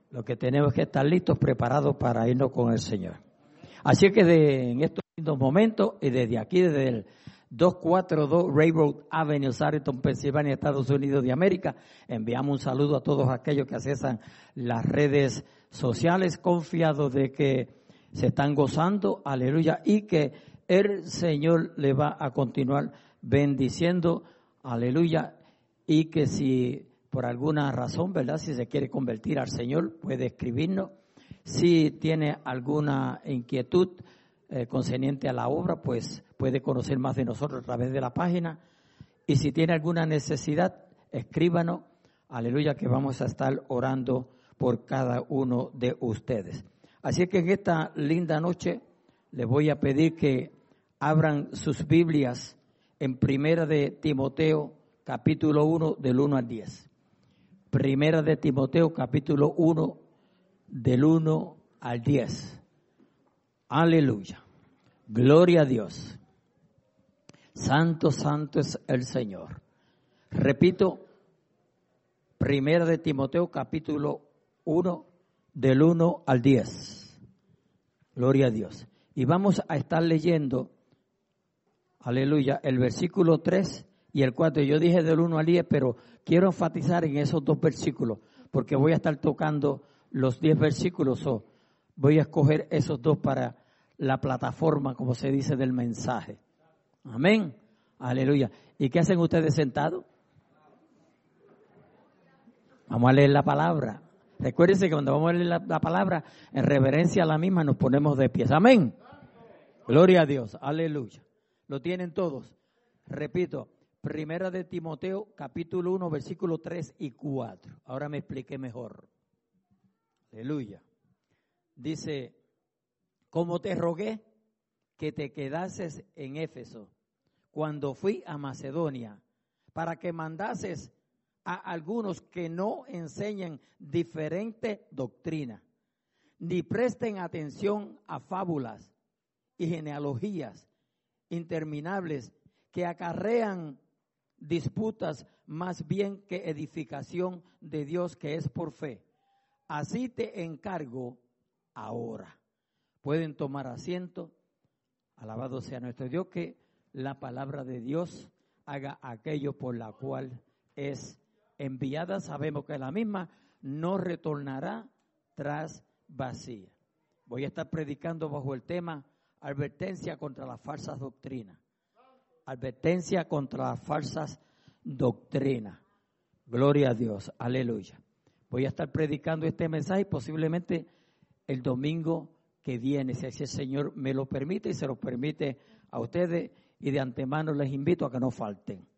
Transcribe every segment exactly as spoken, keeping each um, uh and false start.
Lo que tenemos que estar listos, preparados para irnos con el Señor. Así que de, en estos lindos momentos, y desde aquí, desde el doscientos cuarenta y dos Railroad Avenue, Sargent, Pensilvania, Estados Unidos de América, enviamos un saludo a todos aquellos que accesan las redes sociales, confiados de que se están gozando, aleluya, y que el Señor le va a continuar bendiciendo, aleluya, y que si por alguna razón, ¿verdad?, si se quiere convertir al Señor, puede escribirnos. Si tiene alguna inquietud eh, concerniente a la obra, pues puede conocer más de nosotros a través de la página. Y si tiene alguna necesidad, escríbanos, aleluya, que vamos a estar orando por cada uno de ustedes. Así que en esta linda noche les voy a pedir que abran sus Biblias en Primera de Timoteo, capítulo uno, del uno al diez. Primera de Timoteo, capítulo uno, del uno al diez. Aleluya. Gloria a Dios. Santo, santo es el Señor. Repito, Primera de Timoteo, capítulo uno, del uno al diez. Gloria a Dios. Y vamos a estar leyendo, aleluya, el versículo tres y el cuatro. Yo dije del uno al diez, pero quiero enfatizar en esos dos versículos, porque voy a estar tocando los diez versículos, o voy a escoger esos dos para la plataforma, como se dice, del mensaje. Amén. Aleluya. ¿Y qué hacen ustedes sentados? Vamos a leer la palabra. Recuérdense que cuando vamos a leer la, la palabra, en reverencia a la misma, nos ponemos de pies. Amén. Gloria a Dios. Aleluya. ¿Lo tienen todos? Repito, Primera de Timoteo, capítulo uno, versículos tres y cuatro. Ahora me expliqué mejor. Aleluya. Dice, como te rogué que te quedases en Éfeso cuando fui a Macedonia, para que mandases a algunos que no enseñen diferente doctrina, ni presten atención a fábulas y genealogías interminables que acarrean disputas más bien que edificación de Dios que es por fe. Así te encargo ahora. Pueden tomar asiento. Alabado sea nuestro Dios, que la palabra de Dios haga aquello por la cual es enviada. Sabemos que la misma no retornará tras vacía. Voy a estar predicando bajo el tema advertencia contra las falsas doctrinas. Advertencia contra las falsas doctrinas. Gloria a Dios. Aleluya. Voy a estar predicando este mensaje posiblemente el domingo que viene, si así el Señor me lo permite y se lo permite a ustedes, y de antemano les invito a que no falten.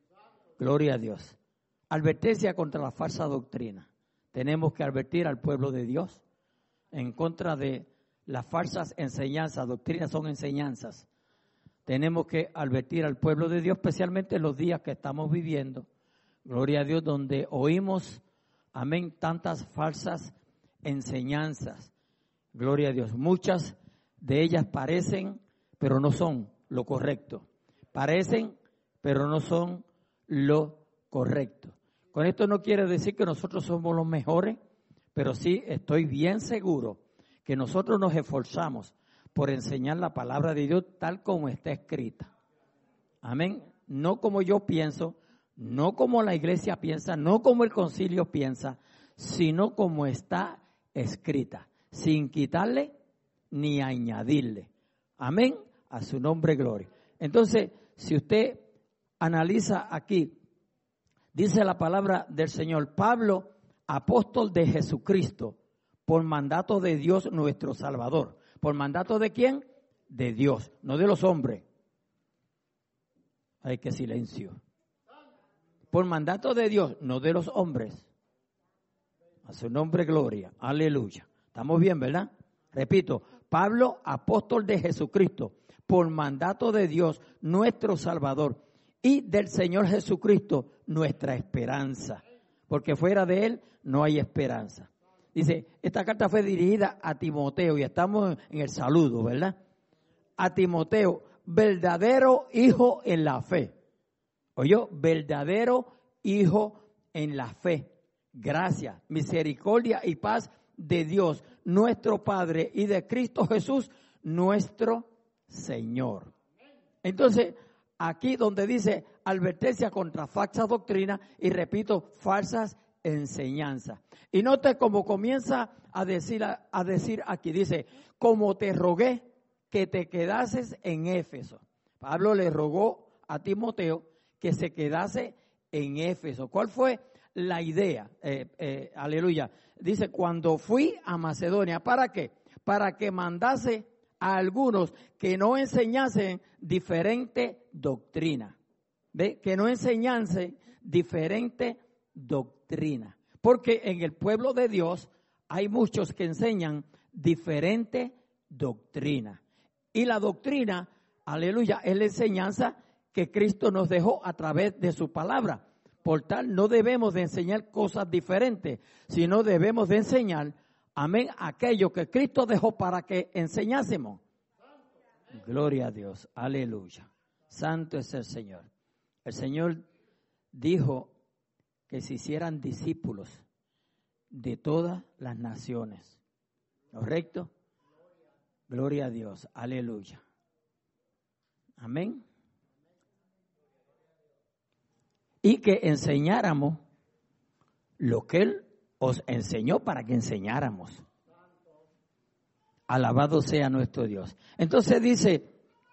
Gloria a Dios. Advertencia contra la falsa doctrina. Tenemos que advertir al pueblo de Dios en contra de las falsas enseñanzas. Doctrinas son enseñanzas. Tenemos que advertir al pueblo de Dios, especialmente en los días que estamos viviendo. Gloria a Dios, donde oímos, amén, tantas falsas enseñanzas. Gloria a Dios. Muchas de ellas parecen, pero no son lo correcto. Parecen, pero no son lo correcto. Con esto no quiere decir que nosotros somos los mejores, pero sí estoy bien seguro que nosotros nos esforzamos por enseñar la palabra de Dios tal como está escrita. Amén. No como yo pienso, no como la iglesia piensa, no como el concilio piensa, sino como está escrita, sin quitarle ni añadirle. Amén. A su nombre, gloria. Entonces, si usted analiza aquí, dice la palabra del Señor, Pablo, apóstol de Jesucristo, por mandato de Dios nuestro Salvador. ¿Por mandato de quién? De Dios, no de los hombres. Ay, qué silencio. Por mandato de Dios, no de los hombres. A su nombre, gloria. Aleluya. ¿Estamos bien, verdad? Repito, Pablo, apóstol de Jesucristo, por mandato de Dios, nuestro Salvador, y del Señor Jesucristo, nuestra esperanza. Porque fuera de Él no hay esperanza. Dice, esta carta fue dirigida a Timoteo, y estamos en el saludo, ¿verdad? A Timoteo, verdadero hijo en la fe. Oyó, verdadero hijo en la fe. Gracia, misericordia y paz de Dios, nuestro Padre, y de Cristo Jesús, nuestro Señor. Entonces, aquí donde dice advertencia contra falsas doctrinas y repito, falsas enseñanzas. Y note cómo comienza a decir, a, a decir aquí, dice, como te rogué que te quedases en Éfeso. Pablo le rogó a Timoteo que se quedase en Éfeso. ¿Cuál fue la idea? Eh, eh, aleluya. Dice, cuando fui a Macedonia, ¿para qué? Para que mandase a algunos que no enseñasen diferente doctrina. ¿Ve? Que no enseñasen diferente doctrina. Porque en el pueblo de Dios hay muchos que enseñan diferente doctrina. Y la doctrina, aleluya, es la enseñanza que Cristo nos dejó a través de su palabra. Por tal, no debemos de enseñar cosas diferentes, sino debemos de enseñar, amén, aquello que Cristo dejó para que enseñásemos. Gloria a Dios, aleluya. Santo es el Señor. El Señor dijo que se hicieran discípulos de todas las naciones. ¿Correcto? Gloria a Dios, aleluya. Amén. Y que enseñáramos lo que Él os enseñó para que enseñáramos. Alabado sea nuestro Dios. Entonces dice,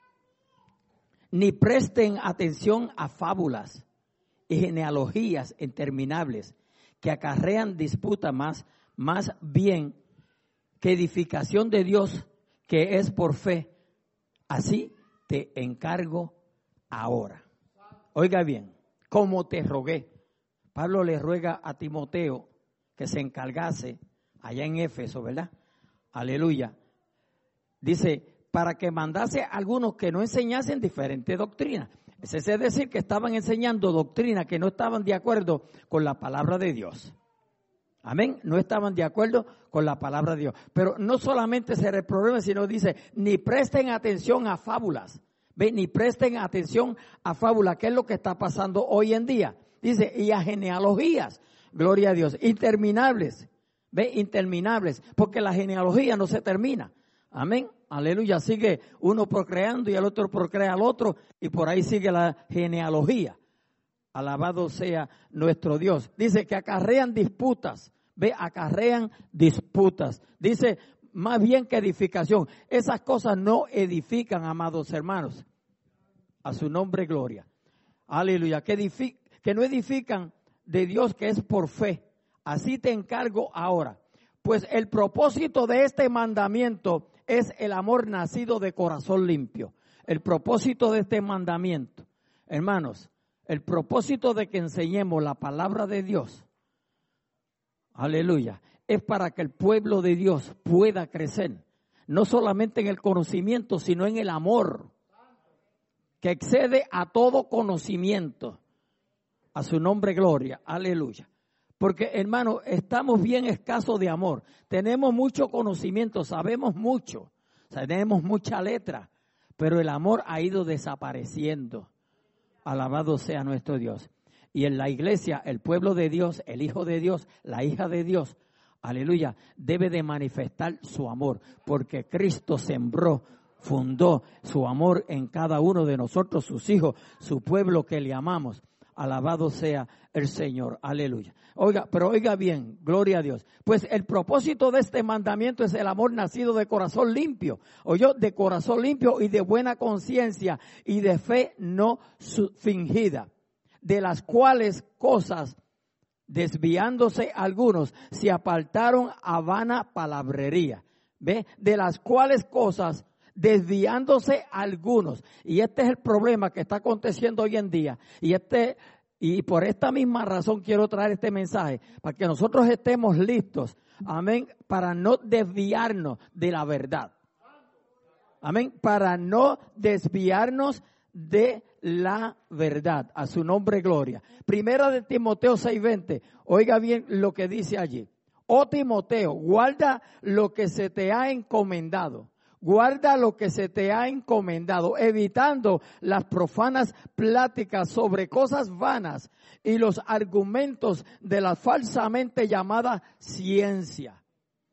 ni presten atención a fábulas y genealogías interminables que acarrean disputa más, más bien que edificación de Dios que es por fe. Así te encargo ahora. Oiga bien, como te rogué. Pablo le ruega a Timoteo que se encargase allá en Éfeso, ¿verdad? Aleluya. Dice, para que mandase a algunos que no enseñasen diferentes doctrinas. Es decir, que estaban enseñando doctrinas que no estaban de acuerdo con la palabra de Dios. Amén. No estaban de acuerdo con la palabra de Dios. Pero no solamente se reproduce, sino dice, ni presten atención a fábulas. ¿Ve? Ni presten atención a fábulas, que es lo que está pasando hoy en día. Dice, y a genealogías. Gloria a Dios. Interminables. ¿Ve? Interminables. Porque la genealogía no se termina. Amén. Aleluya. Sigue uno procreando y el otro procrea al otro. Y por ahí sigue la genealogía. Alabado sea nuestro Dios. Dice que acarrean disputas. Ve, acarrean disputas. Dice, más bien que edificación. Esas cosas no edifican, amados hermanos. A su nombre, gloria. Aleluya. Que, edific- que no edifican de Dios, que es por fe. Así te encargo ahora. Pues el propósito de este mandamiento es el amor nacido de corazón limpio. El propósito de este mandamiento, hermanos, el propósito de que enseñemos la palabra de Dios, aleluya, es para que el pueblo de Dios pueda crecer, no solamente en el conocimiento, sino en el amor, que excede a todo conocimiento. A su nombre, gloria, aleluya. Porque, hermano, estamos bien escasos de amor. Tenemos mucho conocimiento, sabemos mucho, tenemos mucha letra, pero el amor ha ido desapareciendo. Alabado sea nuestro Dios. Y en la iglesia, el pueblo de Dios, el hijo de Dios, la hija de Dios, aleluya, debe de manifestar su amor, porque Cristo sembró, fundó su amor en cada uno de nosotros, sus hijos, su pueblo que le amamos. Alabado sea el Señor, aleluya. Oiga, pero oiga bien, gloria a Dios. Pues el propósito de este mandamiento es el amor nacido de corazón limpio. Oyó, de corazón limpio y de buena conciencia y de fe no fingida. De las cuales cosas, desviándose algunos, se apartaron a vana palabrería. ¿Ve? De las cuales cosas, desviándose algunos. Y este es el problema que está aconteciendo hoy en día. Y este y por esta misma razón quiero traer este mensaje, para que nosotros estemos listos, amén, para no desviarnos de la verdad. Amén, para no desviarnos de la verdad. A su nombre, gloria. Primera de Timoteo seis veinte. Oiga bien lo que dice allí. Oh Timoteo, guarda lo que se te ha encomendado. Guarda lo que se te ha encomendado, evitando las profanas pláticas sobre cosas vanas y los argumentos de la falsamente llamada ciencia.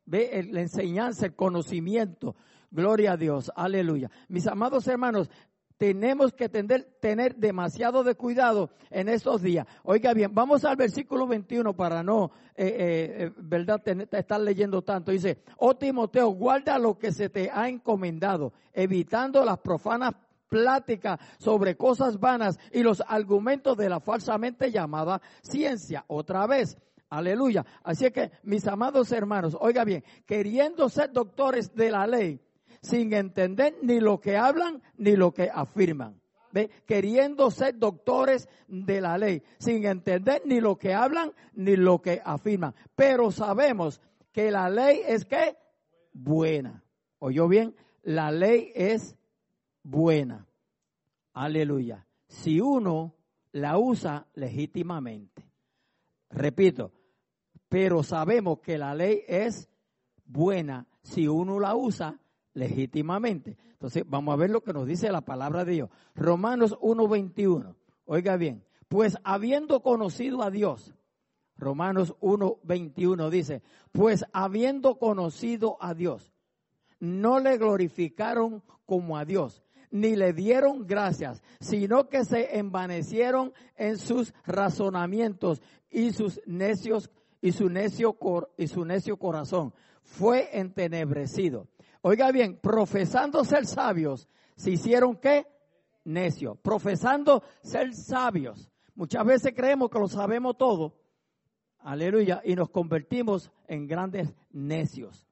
Ve el, la enseñanza, el conocimiento. Gloria a Dios, aleluya. Mis amados hermanos, tenemos que tener, tener demasiado de cuidado en estos días. Oiga bien, vamos al versículo veintiuno para no, eh, eh, verdad, tener, estar leyendo tanto. Dice, oh Timoteo, guarda lo que se te ha encomendado, evitando las profanas pláticas sobre cosas vanas y los argumentos de la falsamente llamada ciencia. Otra vez, aleluya. Así que, mis amados hermanos, oiga bien, queriendo ser doctores de la ley, sin entender ni lo que hablan ni lo que afirman. ¿Ve? Queriendo ser doctores de la ley, sin entender ni lo que hablan ni lo que afirman. Pero sabemos que la ley es ¿qué? Buena. ¿Oyó bien? La ley es buena. Aleluya. Si uno la usa legítimamente. Repito, pero sabemos que la ley es buena si uno la usa legítimamente. Entonces, vamos a ver lo que nos dice la palabra de Dios. Romanos uno veintiuno. Oiga bien, pues habiendo conocido a Dios, Romanos uno veintiuno dice, pues habiendo conocido a Dios, no le glorificaron como a Dios, ni le dieron gracias, sino que se envanecieron en sus razonamientos y sus necios y su necio cor, y su necio corazón fue entenebrecido. Oiga bien, profesando ser sabios, se hicieron ¿qué? Necios. Profesando ser sabios. Muchas veces creemos que lo sabemos todo. Aleluya. Y nos convertimos en grandes necios.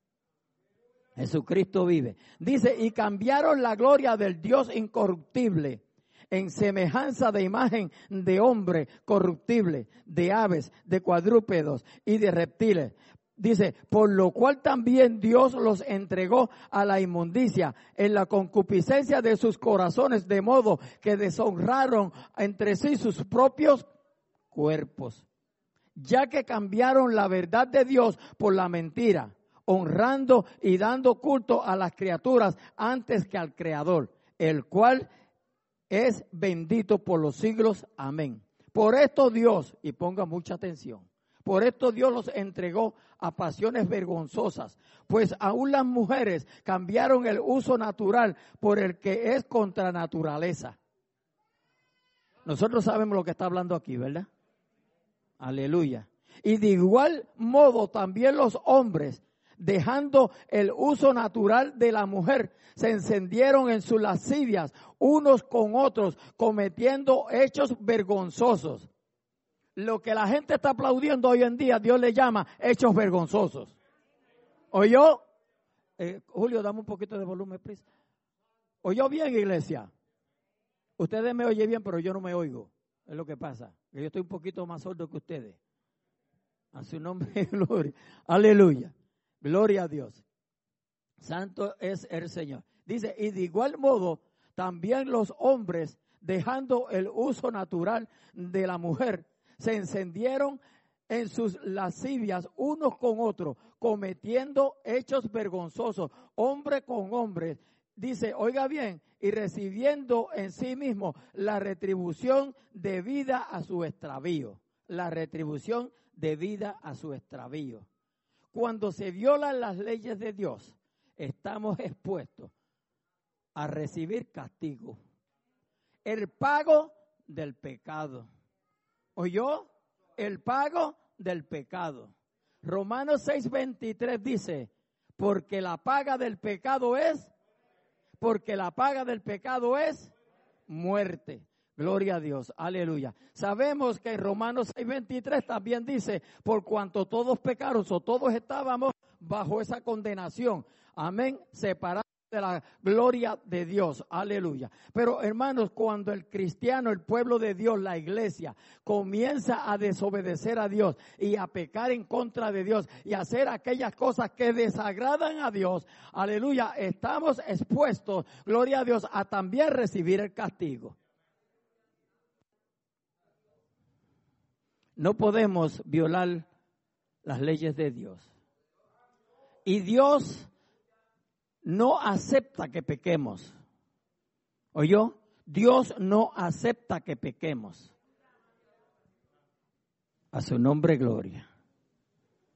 Jesucristo vive. Dice, y cambiaron la gloria del Dios incorruptible en semejanza de imagen de hombre corruptible, de aves, de cuadrúpedos y de reptiles. Dice, por lo cual también Dios los entregó a la inmundicia en la concupiscencia de sus corazones, de modo que deshonraron entre sí sus propios cuerpos, ya que cambiaron la verdad de Dios por la mentira, honrando y dando culto a las criaturas antes que al Creador, el cual es bendito por los siglos. Amén. Por esto Dios, y ponga mucha atención, por esto Dios los entregó a pasiones vergonzosas, pues aún las mujeres cambiaron el uso natural por el que es contra naturaleza. Nosotros sabemos lo que está hablando aquí, ¿verdad? Aleluya. Y de igual modo también los hombres, dejando el uso natural de la mujer, se encendieron en sus lascivias unos con otros, cometiendo hechos vergonzosos. Lo que la gente está aplaudiendo hoy en día, Dios le llama hechos vergonzosos. ¿Oyó? Eh, Julio, dame un poquito de volumen, please. ¿Oyó bien, iglesia? Ustedes me oyen bien, pero yo no me oigo. Es lo que pasa. Yo estoy un poquito más sordo que ustedes. A su nombre, gloria. Aleluya. Gloria a Dios. Santo es el Señor. Dice, y de igual modo, también los hombres, dejando el uso natural de la mujer, se encendieron en sus lascivias unos con otros, cometiendo hechos vergonzosos, hombre con hombre. Dice, oiga bien, y recibiendo en sí mismo la retribución debida a su extravío. La retribución debida a su extravío. Cuando se violan las leyes de Dios, estamos expuestos a recibir castigo. El pago del pecado. ¿Oyó? El pago del pecado. Romanos seis veintitrés dice, porque la paga del pecado es, porque la paga del pecado es muerte. Gloria a Dios, aleluya. Sabemos que en Romanos seis veintitrés también dice, por cuanto todos pecaron, o todos estábamos bajo esa condenación. Amén, separados de la gloria de Dios, aleluya. Pero hermanos, cuando el cristiano, el pueblo de Dios, la iglesia, comienza a desobedecer a Dios y a pecar en contra de Dios y a hacer aquellas cosas que desagradan a Dios, aleluya, estamos expuestos, gloria a Dios, a también recibir el castigo. No podemos violar las leyes de Dios. Y Dios no acepta que pequemos. ¿Oyó? Dios no acepta que pequemos. A su nombre, gloria.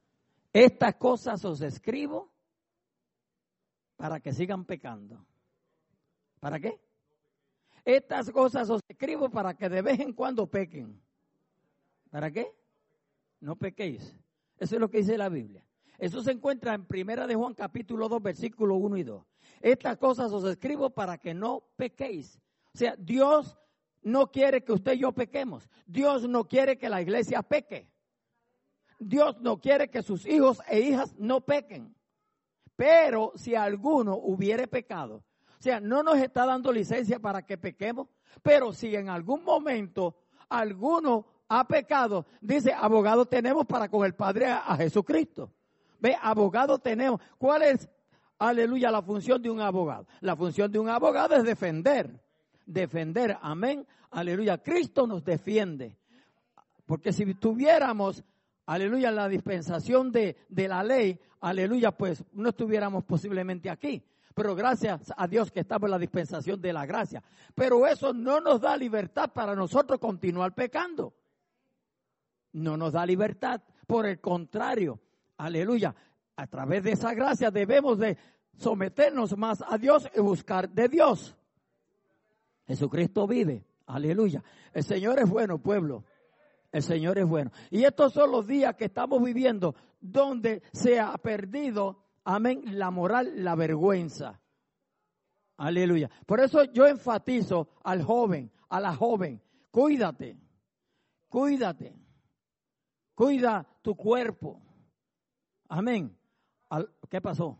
Estas cosas os escribo para que sigan pecando. ¿Para qué? Estas cosas os escribo para que de vez en cuando pequen. ¿Para qué? No pequéis. Eso es lo que dice la Biblia. Eso se encuentra en Primera de Juan capítulo dos, versículos uno y dos. Estas cosas os escribo para que no pequéis. O sea, Dios no quiere que usted y yo pequemos. Dios no quiere que la iglesia peque. Dios no quiere que sus hijos e hijas no pequen. Pero si alguno hubiere pecado, o sea, no nos está dando licencia para que pequemos, pero si en algún momento alguno ha pecado, dice, abogado tenemos para con el Padre a, a Jesucristo. Ve, abogado tenemos. ¿Cuál es, aleluya, la función de un abogado? La función de un abogado es defender. Defender, amén, aleluya. Cristo nos defiende. Porque si tuviéramos, aleluya, la dispensación de, de la ley, aleluya, pues no estuviéramos posiblemente aquí. Pero gracias a Dios que estamos en la dispensación de la gracia. Pero eso no nos da libertad para nosotros continuar pecando. No nos da libertad. Por el contrario, aleluya, a través de esa gracia debemos de someternos más a Dios y buscar de Dios. Jesucristo vive, aleluya. El Señor es bueno, pueblo. El Señor es bueno. Y estos son los días que estamos viviendo donde se ha perdido, amén, la moral, la vergüenza. Aleluya. Por eso yo enfatizo al joven, a la joven, cuídate, cuídate, cuida tu cuerpo. Amén. ¿Qué pasó?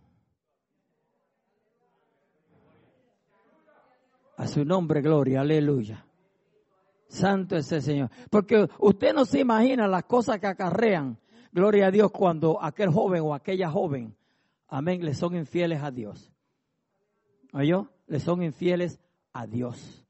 A su nombre, gloria, aleluya. Santo es el Señor. Porque usted no se imagina las cosas que acarrean, gloria a Dios, cuando aquel joven o aquella joven, amén, le son infieles a Dios. ¿Oyó? Le son infieles a Dios.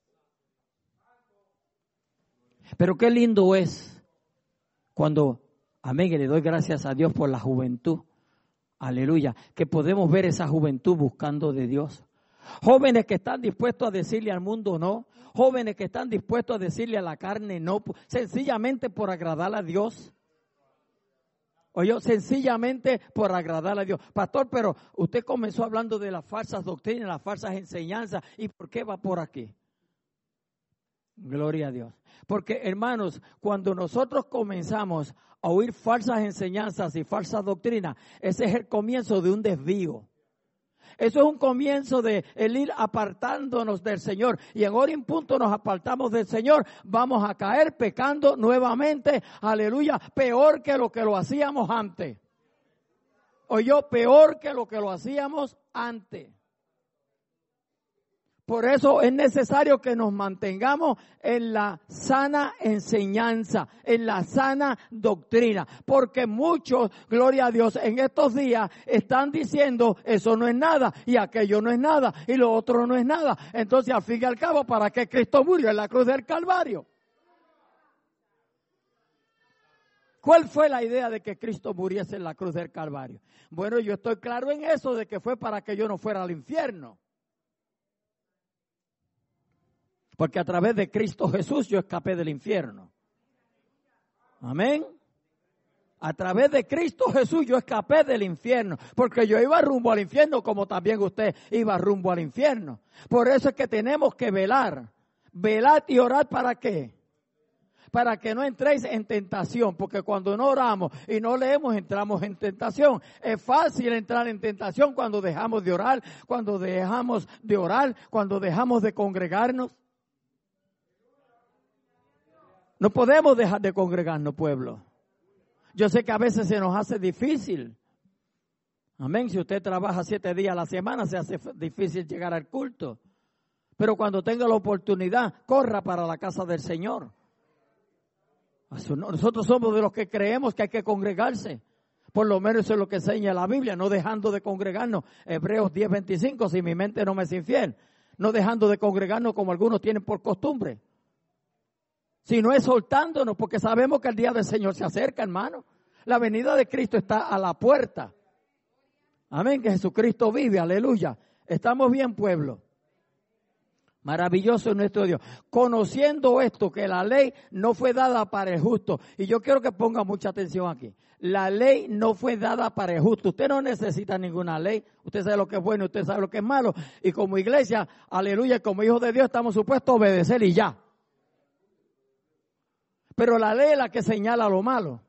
Pero qué lindo es cuando, amén, y le doy gracias a Dios por la juventud. Aleluya. Que podemos ver esa juventud buscando de Dios. Jóvenes que están dispuestos a decirle al mundo no. Jóvenes que están dispuestos a decirle a la carne no. Sencillamente por agradar a Dios. Oye, sencillamente por agradar a Dios. Pastor, pero usted comenzó hablando de las falsas doctrinas, las falsas enseñanzas. ¿Y por qué va por aquí? Gloria a Dios. Porque, hermanos, cuando nosotros comenzamos a oír falsas enseñanzas y falsas doctrinas, ese es el comienzo de un desvío. Eso es un comienzo de el ir apartándonos del Señor. Y en hora y en punto nos apartamos del Señor. Vamos a caer pecando nuevamente. Aleluya. Peor que lo que lo hacíamos antes. Oyó, peor que lo que lo hacíamos antes. Por eso es necesario que nos mantengamos en la sana enseñanza, en la sana doctrina. Porque muchos, gloria a Dios, en estos días están diciendo eso no es nada y aquello no es nada y lo otro no es nada. Entonces, al fin y al cabo, ¿para qué Cristo murió en la cruz del Calvario? ¿Cuál fue la idea de que Cristo muriese en la cruz del Calvario? Bueno, yo estoy claro en eso de que fue para que yo no fuera al infierno. Porque a través de Cristo Jesús yo escapé del infierno. Amén. A través de Cristo Jesús yo escapé del infierno. Porque yo iba rumbo al infierno como también usted iba rumbo al infierno. Por eso es que tenemos que velar. Velar y orar ¿para qué? Para que no entréis en tentación. Porque cuando no oramos y no leemos entramos en tentación. Es fácil entrar en tentación cuando dejamos de orar. Cuando dejamos de orar. Cuando dejamos de congregarnos. No podemos dejar de congregarnos, pueblo. Yo sé que a veces se nos hace difícil. Amén. Si usted trabaja siete días a la semana, se hace difícil llegar al culto. Pero cuando tenga la oportunidad, corra para la casa del Señor. Nosotros somos de los que creemos que hay que congregarse. Por lo menos eso es lo que enseña la Biblia, no dejando de congregarnos. Hebreos diez veinticinco, si mi mente no me es infiel. No dejando de congregarnos como algunos tienen por costumbre. Sino es soltándonos, porque sabemos que el día del Señor se acerca, hermano. La venida de Cristo está a la puerta. Amén, que Jesucristo vive, aleluya. Estamos bien, pueblo. Maravilloso es nuestro Dios. Conociendo esto, que la ley no fue dada para el justo. Y yo quiero que ponga mucha atención aquí. La ley no fue dada para el justo. Usted no necesita ninguna ley. Usted sabe lo que es bueno, usted sabe lo que es malo. Y como iglesia, aleluya, como hijos de Dios estamos supuestos a obedecer y ya. Pero la ley es la que señala lo malo.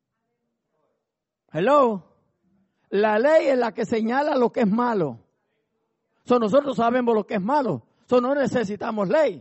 Hello. La ley es la que señala lo que es malo. So, nosotros sabemos lo que es malo. So, no necesitamos ley.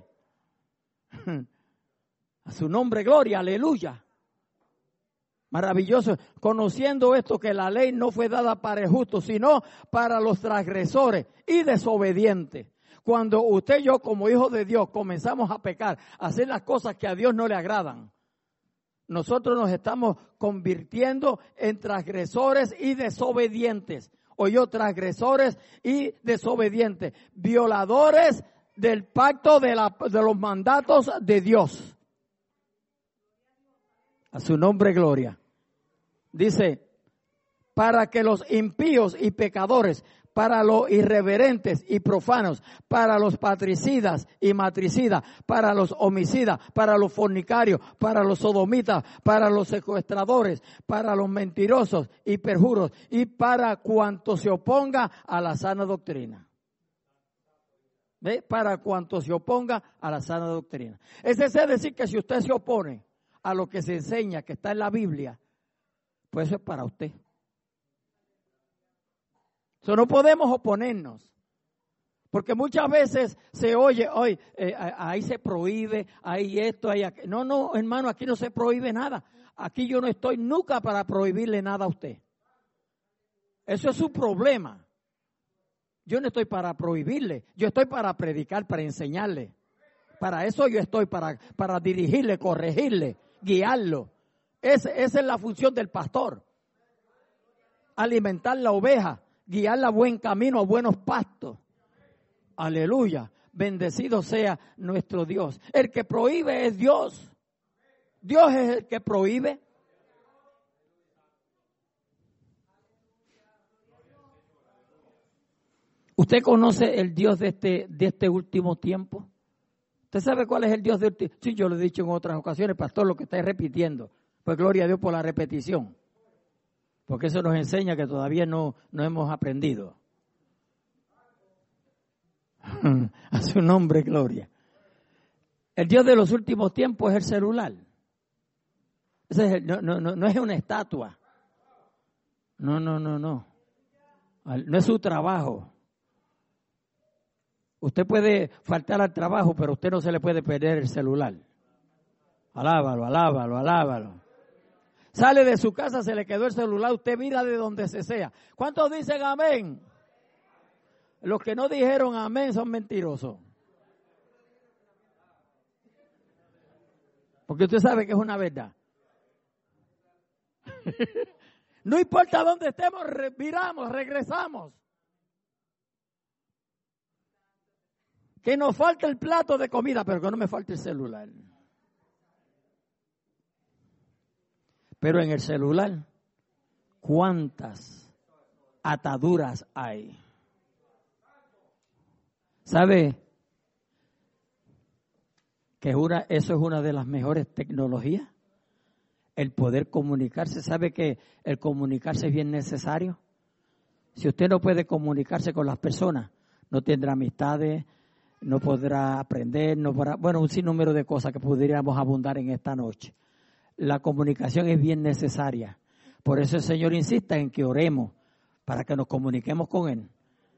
A su nombre, gloria, aleluya. Maravilloso. Conociendo esto, que la ley no fue dada para el justo, sino para los transgresores y desobedientes. Cuando usted y yo, como hijos de Dios, comenzamos a pecar, a hacer las cosas que a Dios no le agradan, nosotros nos estamos convirtiendo en transgresores y desobedientes. Oyó, transgresores y desobedientes, violadores del pacto de, la, de los mandatos de Dios. A su nombre, gloria. Dice, para que los impíos y pecadores, para los irreverentes y profanos, para los patricidas y matricidas, para los homicidas, para los fornicarios, para los sodomitas, para los secuestradores, para los mentirosos y perjuros, y para cuanto se oponga a la sana doctrina. ¿Ve? Para cuanto se oponga a la sana doctrina. Es decir, que si usted se opone a lo que se enseña, que está en la Biblia, pues eso es para usted. So, no podemos oponernos, porque muchas veces se oye, hoy eh, ahí se prohíbe, ahí esto, ahí aquello. No, no, hermano, aquí no se prohíbe nada. Aquí yo no estoy nunca para prohibirle nada a usted. Eso es su problema. Yo no estoy para prohibirle, yo estoy para predicar, para enseñarle. Para eso yo estoy, para, para dirigirle, corregirle, guiarlo. Esa, esa es la función del pastor. Alimentar la oveja. Guiarla a buen camino, a buenos pastos. Aleluya. Bendecido sea nuestro Dios. El que prohíbe es Dios. Dios es el que prohíbe. ¿Usted conoce el Dios de este, de este último tiempo? ¿Usted sabe cuál es el Dios de este? Sí, yo lo he dicho en otras ocasiones, pastor, lo que está repitiendo. Pues gloria a Dios por la repetición. Porque eso nos enseña que todavía no, no hemos aprendido. A su nombre, gloria. El Dios de los últimos tiempos es el celular. Ese es el, no, no, no, no es una estatua. No, no, no, no. No es su trabajo. Usted puede faltar al trabajo, pero usted no se le puede perder el celular. Alábalo, alábalo, alábalo. Sale de su casa, se le quedó el celular, usted mira de donde se sea. ¿Cuántos dicen amén? Los que no dijeron amén son mentirosos. Porque usted sabe que es una verdad. No importa dónde estemos, viramos, regresamos. Que nos falte el plato de comida, pero que no me falte el celular. Pero en el celular, ¿cuántas ataduras hay? ¿Sabe que una, eso es una de las mejores tecnologías? El poder comunicarse. ¿Sabe que el comunicarse es bien necesario? Si usted no puede comunicarse con las personas, no tendrá amistades, no podrá aprender, no podrá, bueno, un sinnúmero de cosas que podríamos abundar en esta noche. La comunicación es bien necesaria. Por eso el Señor insiste en que oremos para que nos comuniquemos con Él.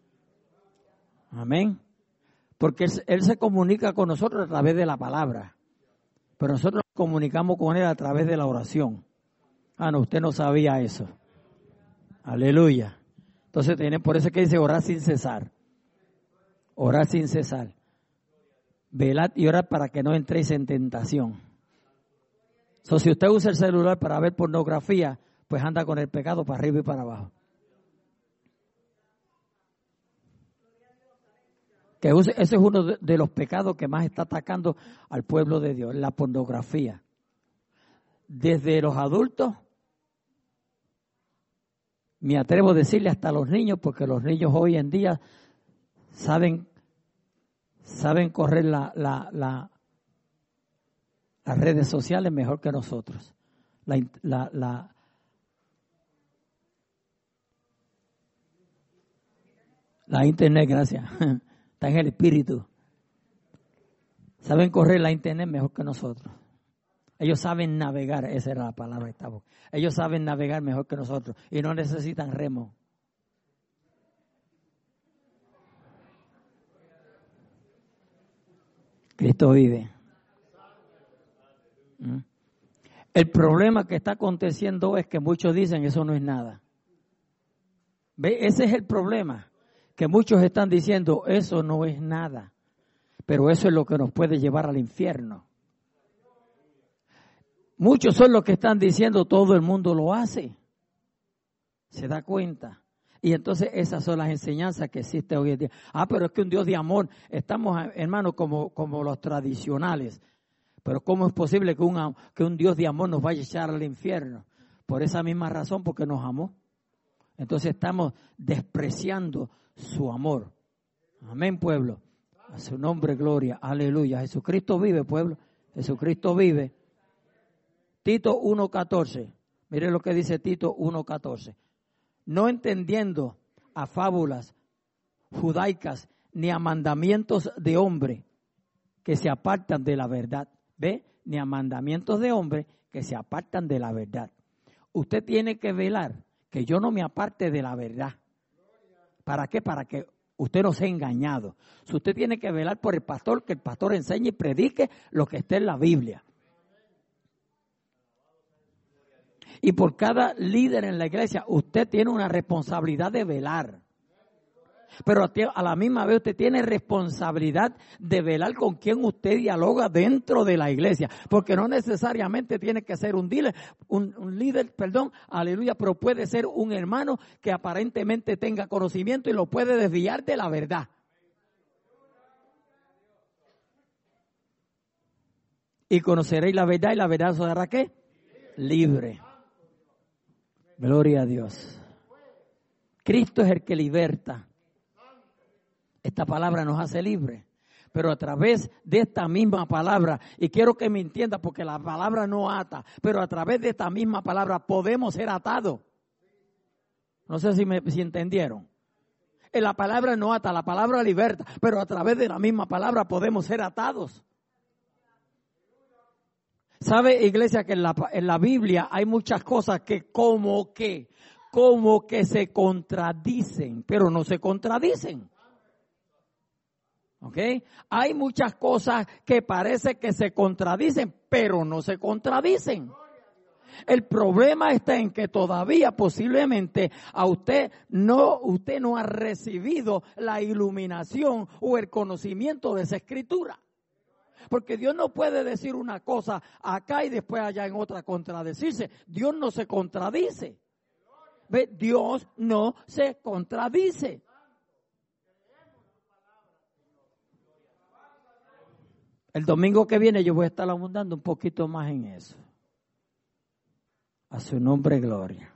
Amén. Porque Él, Él se comunica con nosotros a través de la palabra. Pero nosotros nos comunicamos con Él a través de la oración. Ah, no, usted no sabía eso. Aleluya. Entonces, por eso es que dice orar sin cesar. Orar sin cesar. Velad y orad para que no entréis en tentación. So, si usted usa el celular para ver pornografía, pues anda con el pecado para arriba y para abajo. Que use, ese es uno de, de los pecados que más está atacando al pueblo de Dios, la pornografía. Desde los adultos, me atrevo a decirle hasta los niños, porque los niños hoy en día saben saben correr la, la, la, las redes sociales mejor que nosotros. La, la, la, la internet, gracias. Está en el espíritu. Saben correr la internet mejor que nosotros. Ellos saben navegar, esa era la palabra que estaba. Ellos saben navegar mejor que nosotros y no necesitan remo. Cristo vive. ¿Mm? El problema que está aconteciendo es que muchos dicen eso no es nada. ¿Ve? Ese es el problema, que muchos están diciendo eso no es nada, pero eso es lo que nos puede llevar al infierno. Muchos son los que están diciendo todo el mundo lo hace. ¿Se da cuenta? Y entonces esas son las enseñanzas que existen hoy en día. Ah, pero es que un Dios de amor, estamos hermanos como, como los tradicionales. Pero ¿cómo es posible que un, que un Dios de amor nos vaya a echar al infierno? Por esa misma razón, porque nos amó. Entonces estamos despreciando su amor. Amén, pueblo. A su nombre, gloria. Aleluya. Jesucristo vive, pueblo. Jesucristo vive. Tito uno catorce. Mire lo que dice Tito uno catorce. No entendiendo a fábulas judaicas ni a mandamientos de hombre que se apartan de la verdad. ¿Ve? Ni a mandamientos de hombre que se apartan de la verdad. Usted tiene que velar que yo no me aparte de la verdad. ¿Para qué? Para que usted no sea engañado. Si usted tiene que velar por el pastor, que el pastor enseñe y predique lo que está en la Biblia. Y por cada líder en la iglesia, usted tiene una responsabilidad de velar. Pero a la misma vez usted tiene responsabilidad de velar con quien usted dialoga dentro de la iglesia. Porque no necesariamente tiene que ser un líder, un, un líder, perdón, aleluya, pero puede ser un hermano que aparentemente tenga conocimiento y lo puede desviar de la verdad. Y conoceréis la verdad y la verdad os hará ¿qué? Libre. Gloria a Dios. Cristo es el que liberta. Esta palabra nos hace libres. Pero a través de esta misma palabra, y quiero que me entienda porque la palabra no ata, pero a través de esta misma palabra podemos ser atados. No sé si me si entendieron. En la palabra no ata, la palabra liberta, pero a través de la misma palabra podemos ser atados. ¿Sabe, iglesia, que en la, en la Biblia hay muchas cosas que como que, como que se contradicen, pero no se contradicen? ¿Ok? Hay muchas cosas que parece que se contradicen, pero no se contradicen. El problema está en que todavía posiblemente a usted no, usted no ha recibido la iluminación o el conocimiento de esa escritura. Porque Dios no puede decir una cosa acá y después allá en otra contradecirse. Dios no se contradice. ¿Ve? Dios no se contradice. El domingo que viene yo voy a estar abundando un poquito más en eso. A su nombre, gloria.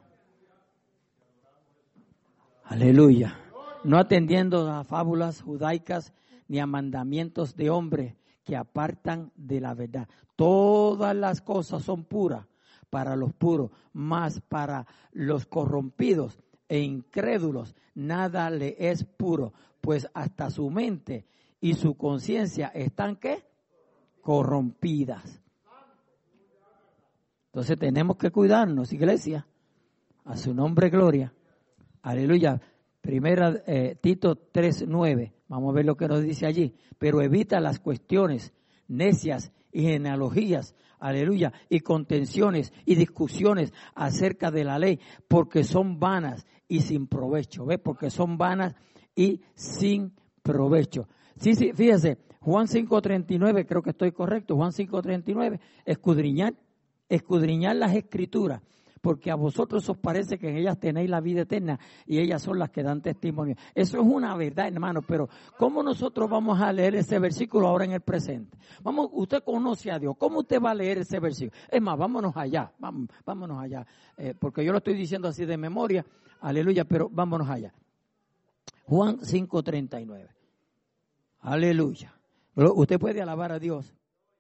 Aleluya. No atendiendo a fábulas judaicas ni a mandamientos de hombres que apartan de la verdad. Todas las cosas son puras para los puros, mas para los corrompidos e incrédulos nada le es puro, pues hasta su mente y su conciencia están ¿qué? Corrompidas. Entonces tenemos que cuidarnos, iglesia. A su nombre, gloria. Aleluya. Primera eh, Tito tres nueve. Vamos a ver lo que nos dice allí. Pero evita las cuestiones necias y genealogías, aleluya, y contenciones y discusiones acerca de la ley, porque son vanas y sin provecho. ¿Ve? Porque son vanas y sin provecho. Sí, sí, fíjese, Juan cinco treinta y nueve, creo que estoy correcto, Juan cinco treinta y nueve, escudriñar, escudriñar las escrituras, porque a vosotros os parece que en ellas tenéis la vida eterna y ellas son las que dan testimonio. Eso es una verdad, hermano, pero ¿cómo nosotros vamos a leer ese versículo ahora en el presente? Vamos, usted conoce a Dios, ¿cómo usted va a leer ese versículo? Es más, vámonos allá, vamos, vámonos allá, eh, porque yo lo estoy diciendo así de memoria, aleluya, pero vámonos allá. Juan cinco treinta y nueve, aleluya. Usted puede alabar a Dios.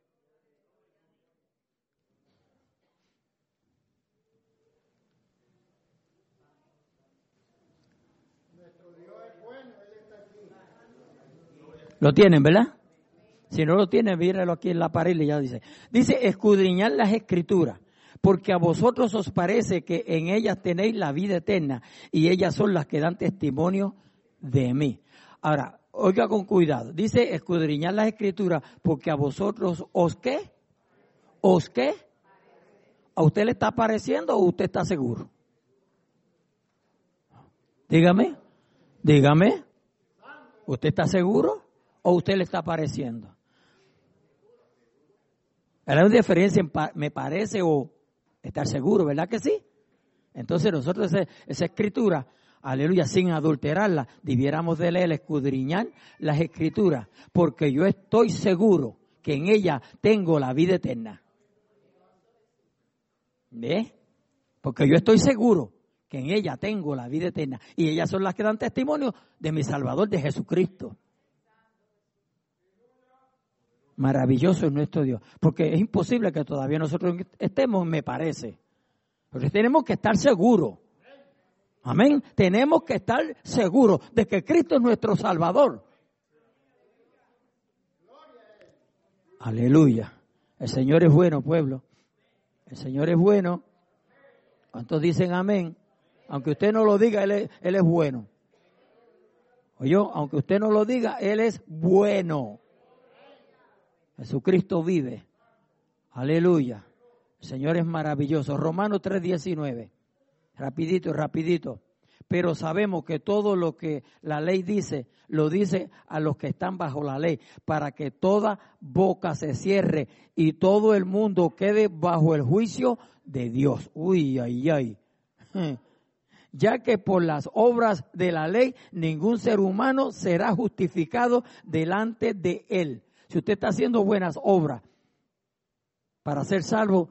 Lo tienen, ¿verdad? Si no lo tienen, míralo aquí en la pared y ya dice. Dice, escudriñad las escrituras, porque a vosotros os parece que en ellas tenéis la vida eterna, y ellas son las que dan testimonio de mí. Ahora, oiga con cuidado. Dice, escudriñad las escrituras, porque a vosotros os ¿qué? ¿Os qué? ¿A usted le está pareciendo o usted está seguro? Dígame, dígame. ¿Usted está seguro o usted le está pareciendo? Hay una diferencia en pa- me parece o estar seguro, ¿verdad que sí? Entonces nosotros esa, esa escritura, aleluya, sin adulterarla, debiéramos de leer, escudriñar las escrituras, porque yo estoy seguro que en ella tengo la vida eterna. ¿Ve? Porque yo estoy seguro que en ella tengo la vida eterna. Y ellas son las que dan testimonio de mi Salvador, de Jesucristo. Maravilloso es nuestro Dios. Porque es imposible que todavía nosotros estemos, me parece. Pero tenemos que estar seguros. Amén. Tenemos que estar seguros de que Cristo es nuestro Salvador. Aleluya. El Señor es bueno, pueblo. El Señor es bueno. ¿Cuántos dicen amén? Aunque usted no lo diga, Él es, él es bueno. Oye, aunque usted no lo diga, Él es bueno. Jesucristo vive. Aleluya. El Señor es maravilloso. Romanos tres diecinueve. Rapidito, rapidito. Pero sabemos que todo lo que la ley dice, lo dice a los que están bajo la ley, para que toda boca se cierre y todo el mundo quede bajo el juicio de Dios. Uy, ay, ay. Ya que por las obras de la ley ningún ser humano será justificado delante de él. Si usted está haciendo buenas obras para ser salvo,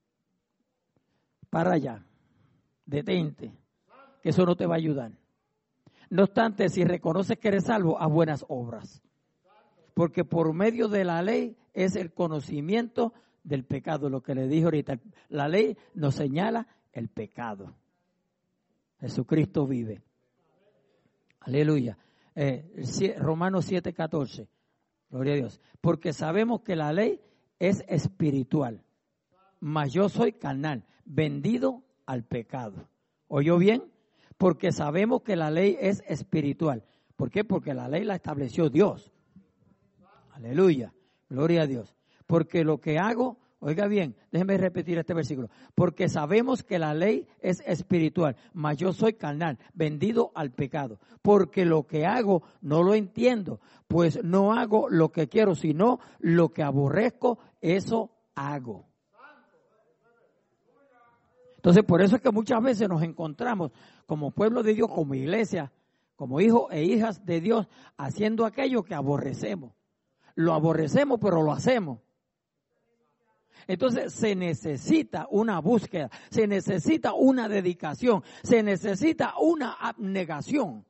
para allá, detente, que eso no te va a ayudar. No obstante, si reconoces que eres salvo, haz buenas obras. Porque por medio de la ley es el conocimiento del pecado, lo que le dije ahorita. La ley nos señala el pecado. Jesucristo vive. Aleluya. Eh, Romanos siete catorce. Gloria a Dios. Porque sabemos que la ley es espiritual, mas yo soy carnal, vendido al pecado. ¿Oyó bien? Porque sabemos que la ley es espiritual. ¿Por qué? Porque la ley la estableció Dios. Aleluya. Gloria a Dios. Porque lo que hago, oiga bien, déjenme repetir este versículo. Porque sabemos que la ley es espiritual, mas yo soy carnal, vendido al pecado. Porque lo que hago no lo entiendo, pues no hago lo que quiero, sino lo que aborrezco, eso hago. Entonces, por eso es que muchas veces nos encontramos como pueblo de Dios, como iglesia, como hijos e hijas de Dios, haciendo aquello que aborrecemos. Lo aborrecemos, pero lo hacemos. Entonces se necesita una búsqueda, se necesita una dedicación, se necesita una abnegación.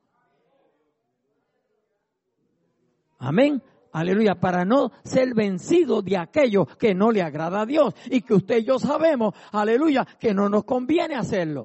Amén. Aleluya, para no ser vencido de aquello que no le agrada a Dios y que usted y yo sabemos, aleluya, que no nos conviene hacerlo.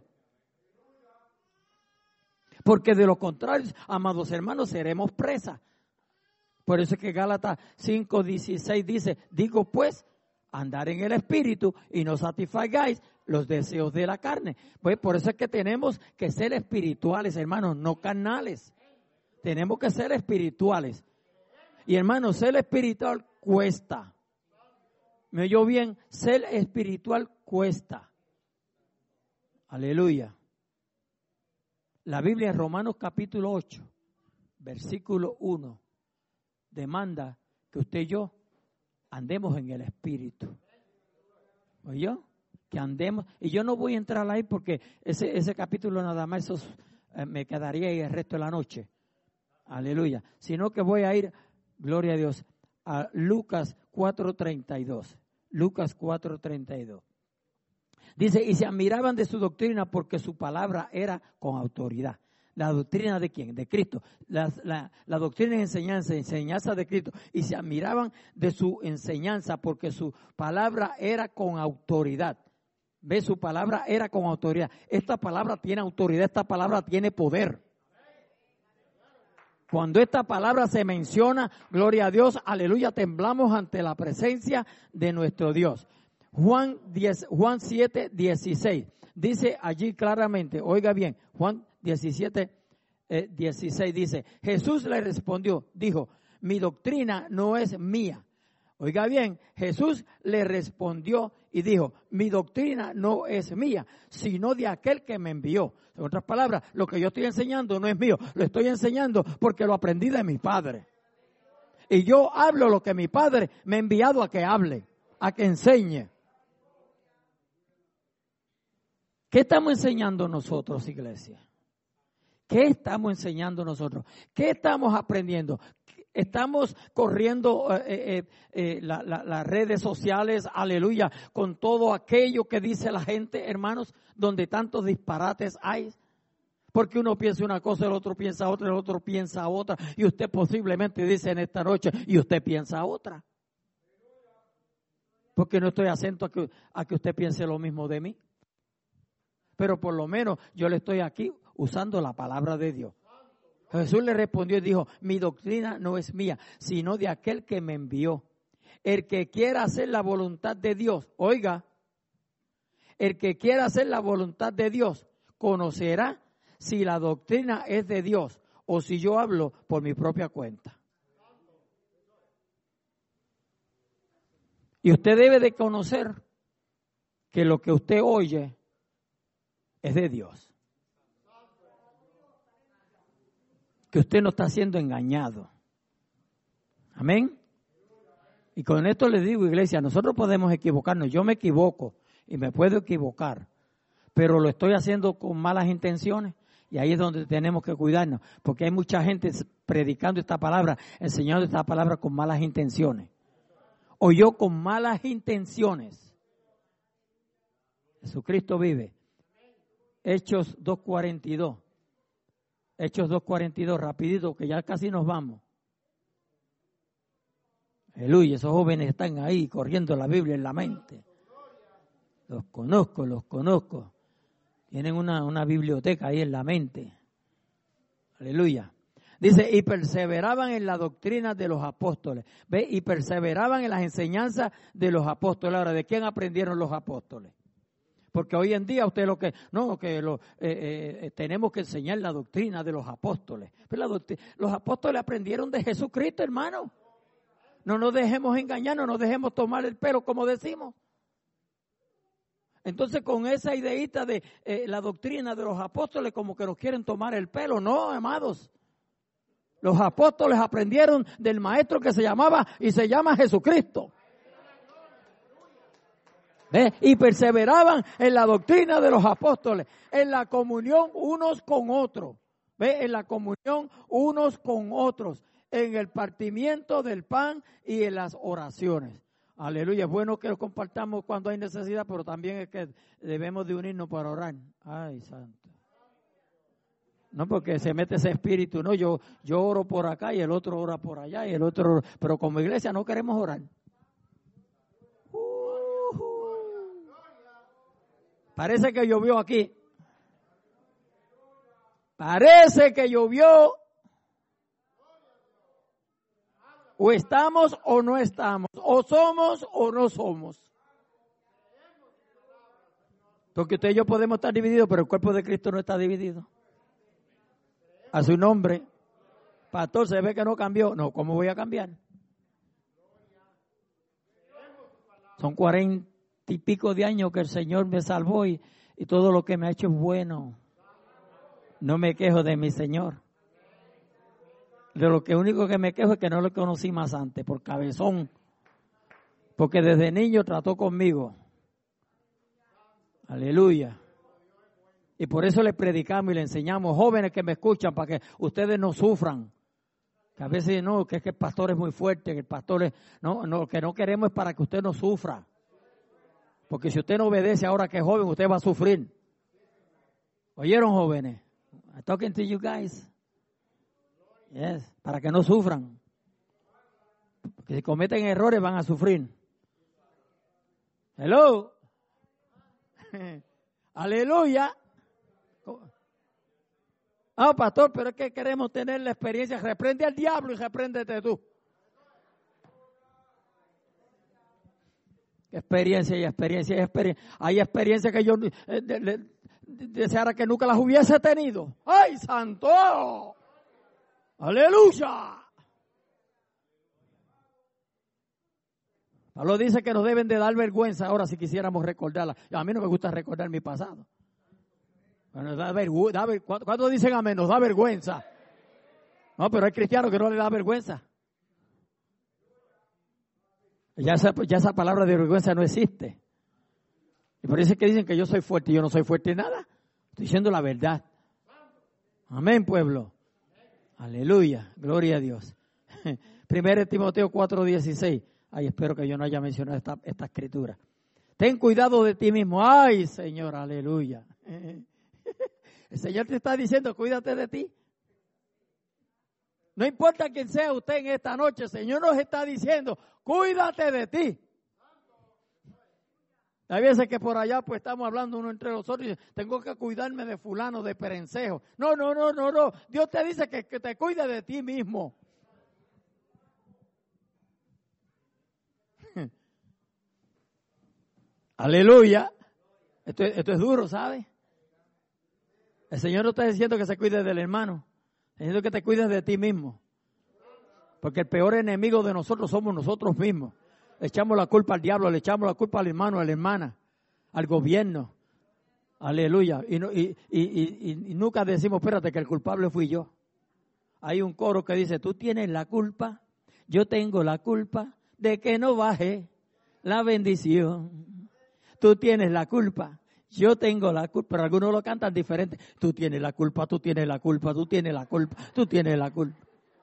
Porque de lo contrario, amados hermanos, seremos presas. Por eso es que Gálatas cinco dieciséis dice, digo pues, andar en el Espíritu y no satisfagáis los deseos de la carne. Pues por eso es que tenemos que ser espirituales, hermanos, no carnales. Tenemos que ser espirituales. Y hermanos, ser espiritual cuesta. ¿Me oyó bien? Ser espiritual cuesta. Aleluya. La Biblia en Romanos capítulo ocho, versículo uno, demanda que usted y yo andemos en el Espíritu. ¿Oyó? Que andemos. Y yo no voy a entrar ahí porque ese, ese capítulo nada más esos, eh, me quedaría ahí el resto de la noche. Aleluya. Sino que voy a ir, gloria a Dios, a Lucas cuatro treinta y dos. Lucas cuatro treinta y dos. Dice, y se admiraban de su doctrina porque su palabra era con autoridad. ¿La doctrina de quién? De Cristo. La, la, la doctrina y enseñanza, enseñanza de Cristo. Y se admiraban de su enseñanza porque su palabra era con autoridad. ¿Ve? Su palabra era con autoridad. Esta palabra tiene autoridad, esta palabra tiene poder. Cuando esta palabra se menciona, gloria a Dios, aleluya, temblamos ante la presencia de nuestro Dios. Juan diez, Juan siete, dieciséis. Dice allí claramente, oiga bien, Juan diecisiete, eh, dieciséis dice, Jesús le respondió, dijo, mi doctrina no es mía. Oiga bien, Jesús le respondió y dijo, mi doctrina no es mía, sino de aquel que me envió. En otras palabras, lo que yo estoy enseñando no es mío, lo estoy enseñando porque lo aprendí de mi Padre. Y yo hablo lo que mi Padre me ha enviado a que hable, a que enseñe. ¿Qué estamos enseñando nosotros, iglesia? ¿Qué estamos enseñando nosotros? ¿Qué estamos aprendiendo? Estamos corriendo eh, eh, eh, la, la, las redes sociales, aleluya, con todo aquello que dice la gente, hermanos, donde tantos disparates hay. Porque uno piensa una cosa, el otro piensa otra, el otro piensa otra, y usted posiblemente dice en esta noche, y usted piensa otra. Porque no estoy acento a que, a que usted piense lo mismo de mí. Pero por lo menos yo le estoy aquí usando la palabra de Dios. Jesús le respondió y dijo, mi doctrina no es mía, sino de aquel que me envió. El que quiera hacer la voluntad de Dios, oiga, el que quiera hacer la voluntad de Dios, conocerá si la doctrina es de Dios o si yo hablo por mi propia cuenta. Y usted debe de conocer que lo que usted oye es de Dios. Que usted no está siendo engañado. Amén. Y con esto les digo, iglesia, nosotros podemos equivocarnos. Yo me equivoco y me puedo equivocar, pero lo estoy haciendo con malas intenciones. Y ahí es donde tenemos que cuidarnos, porque hay mucha gente predicando esta palabra, enseñando esta palabra con malas intenciones. O yo con malas intenciones. Jesucristo vive. Hechos dos cuarenta y dos. Hechos dos cuarenta y dos, rapidito, que ya casi nos vamos. Aleluya, esos jóvenes están ahí corriendo la Biblia en la mente. Los conozco, los conozco. Tienen una, una biblioteca ahí en la mente. Aleluya. Dice, y perseveraban en la doctrina de los apóstoles. ¿Ve? Y perseveraban en las enseñanzas de los apóstoles. Ahora, ¿de quién aprendieron los apóstoles? Porque hoy en día usted lo que, no, que lo, eh, eh, tenemos que enseñar la doctrina de los apóstoles. Pero la doctrina, los apóstoles aprendieron de Jesucristo, hermano. No nos dejemos engañar, no nos dejemos tomar el pelo, como decimos. Entonces, con esa ideita de eh, la doctrina de los apóstoles, como que nos quieren tomar el pelo. No, amados. Los apóstoles aprendieron del maestro que se llamaba y se llama Jesucristo. ¿Ve? Y perseveraban en la doctrina de los apóstoles, en la comunión unos con otros. ¿Ve? En la comunión unos con otros, en el partimiento del pan y en las oraciones. Aleluya, es bueno que lo compartamos cuando hay necesidad, pero también es que debemos de unirnos para orar. Ay, santo. No, porque se mete ese espíritu, no, yo, yo oro por acá y el otro ora por allá y el otro, pero como iglesia no queremos orar. Parece que llovió aquí. Parece que llovió. O estamos o no estamos. O somos o no somos. Porque usted y yo podemos estar divididos, pero el cuerpo de Cristo no está dividido. A su nombre. Pastor, se ve que no cambió. No, ¿cómo voy a cambiar? Son cuarenta y pico de años que el Señor me salvó y, y todo lo que me ha hecho es bueno. No me quejo de mi Señor. De lo que único que me quejo es que no lo conocí más antes, por cabezón. Porque desde niño trató conmigo. Aleluya. Y por eso le predicamos y le enseñamos, jóvenes que me escuchan, para que ustedes no sufran. Que a veces no, que es que el pastor es muy fuerte, que el pastor es, no, no, lo que no queremos es para que usted no sufra. Porque si usted no obedece ahora que es joven, usted va a sufrir. ¿Oyeron, jóvenes? I'm talking to you guys. Yes, para que no sufran. Porque si cometen errores van a sufrir. Hello. Aleluya. Ah, pastor, pero es que queremos tener la experiencia. Reprende al diablo y repréndete tú. Experiencia y experiencia y experiencia. Hay experiencias que yo eh, de, de, deseara que nunca las hubiese tenido. ¡Ay, santo! ¡Aleluya! Pablo dice que nos deben de dar vergüenza ahora si quisiéramos recordarla. A mí no me gusta recordar mi pasado. Bueno, da vergü- da ver- ¿Cuántos dicen amén? Nos da vergüenza. No, pero hay cristianos que no le da vergüenza. Ya esa, ya esa palabra de vergüenza no existe. Y por eso es que dicen que yo soy fuerte. Yo no soy fuerte en nada. Estoy diciendo la verdad. Amén, pueblo. Aleluya. Gloria a Dios. Primero Timoteo cuatro dieciséis. Ay, espero que yo no haya mencionado esta, esta escritura. Ten cuidado de ti mismo. Ay, Señor, aleluya. El Señor te está diciendo, cuídate de ti. No importa quién sea usted en esta noche, el Señor nos está diciendo, cuídate de ti. Hay veces que por allá pues estamos hablando uno entre nosotros y tengo que cuidarme de fulano, de perencejo. No, no, no, no, no. Dios te dice que, que te cuide de ti mismo. Aleluya. Esto, esto es duro, ¿sabes? El Señor no está diciendo que se cuide del hermano. Está diciendo que te cuides de ti mismo. Porque el peor enemigo de nosotros somos nosotros mismos. Le echamos la culpa al diablo, le echamos la culpa al hermano, a la hermana, al gobierno. Aleluya. Y, no, y, y, y, y nunca decimos, espérate, que el culpable fui yo. Hay un coro que dice, tú tienes la culpa, yo tengo la culpa de que no baje la bendición. Tú tienes la culpa, yo tengo la culpa, pero algunos lo cantan diferente. Tú tienes la culpa, tú tienes la culpa, tú tienes la culpa, tú tienes la culpa.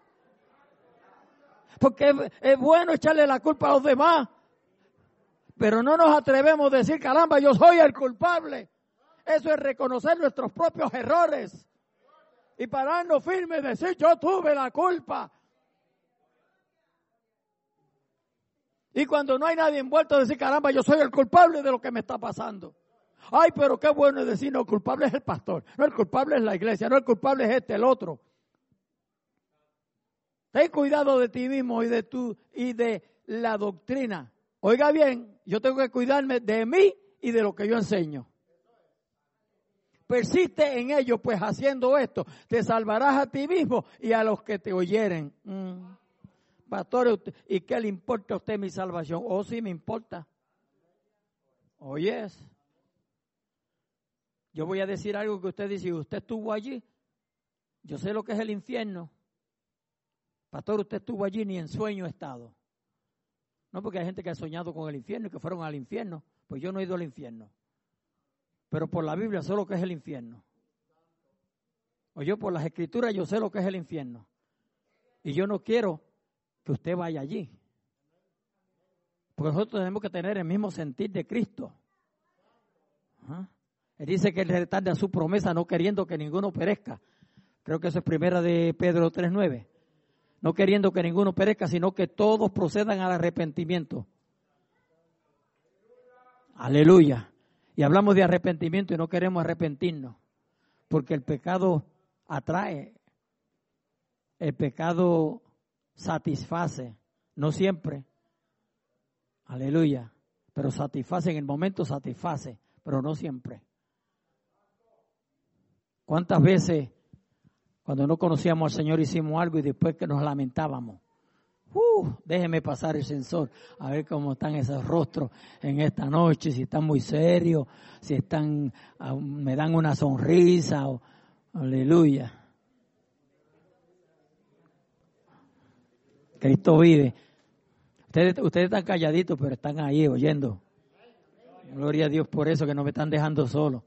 Porque es, es bueno echarle la culpa a los demás, pero no nos atrevemos a decir, caramba, yo soy el culpable. Eso es reconocer nuestros propios errores y pararnos firmes y decir, yo tuve la culpa. Y cuando no hay nadie envuelto, decir, caramba, yo soy el culpable de lo que me está pasando. Ay, pero qué bueno es decir, no, el culpable es el pastor, no, el culpable es la iglesia, no, el culpable es este, el otro. Ten cuidado de ti mismo y de tu y de la doctrina. Oiga bien, yo tengo que cuidarme de mí y de lo que yo enseño. Persiste en ello, pues haciendo esto, te salvarás a ti mismo y a los que te oyeren. Mm. Pastor, ¿y qué le importa a usted mi salvación? Oh, sí me importa. Oh, yes. Yo voy a decir algo que usted dice, usted estuvo allí. Yo sé lo que es el infierno. Pastor, usted estuvo allí, ni en sueño ha estado. No, porque hay gente que ha soñado con el infierno y que fueron al infierno. Pues yo no he ido al infierno. Pero por la Biblia sé lo que es el infierno. O yo por las escrituras yo sé lo que es el infierno. Y yo no quiero que usted vaya allí. Porque nosotros tenemos que tener el mismo sentir de Cristo. ¿Ah? Él dice que él retarda su promesa no queriendo que ninguno perezca. Creo que eso es primera de Pedro tres nueve. No queriendo que ninguno perezca, sino que todos procedan al arrepentimiento. Aleluya. Y hablamos de arrepentimiento y no queremos arrepentirnos. Porque el pecado atrae. El pecado satisface. No siempre. Aleluya. Pero satisface, en el momento satisface, pero no siempre. ¿Cuántas veces cuando no conocíamos al Señor hicimos algo y después que nos lamentábamos? Uh, déjeme pasar el sensor a ver cómo están esos rostros en esta noche, si están muy serios, si están, uh, me dan una sonrisa. O, aleluya. Cristo vive. Ustedes, ustedes están calladitos, pero están ahí oyendo. Gloria a Dios por eso, que no me están dejando solo.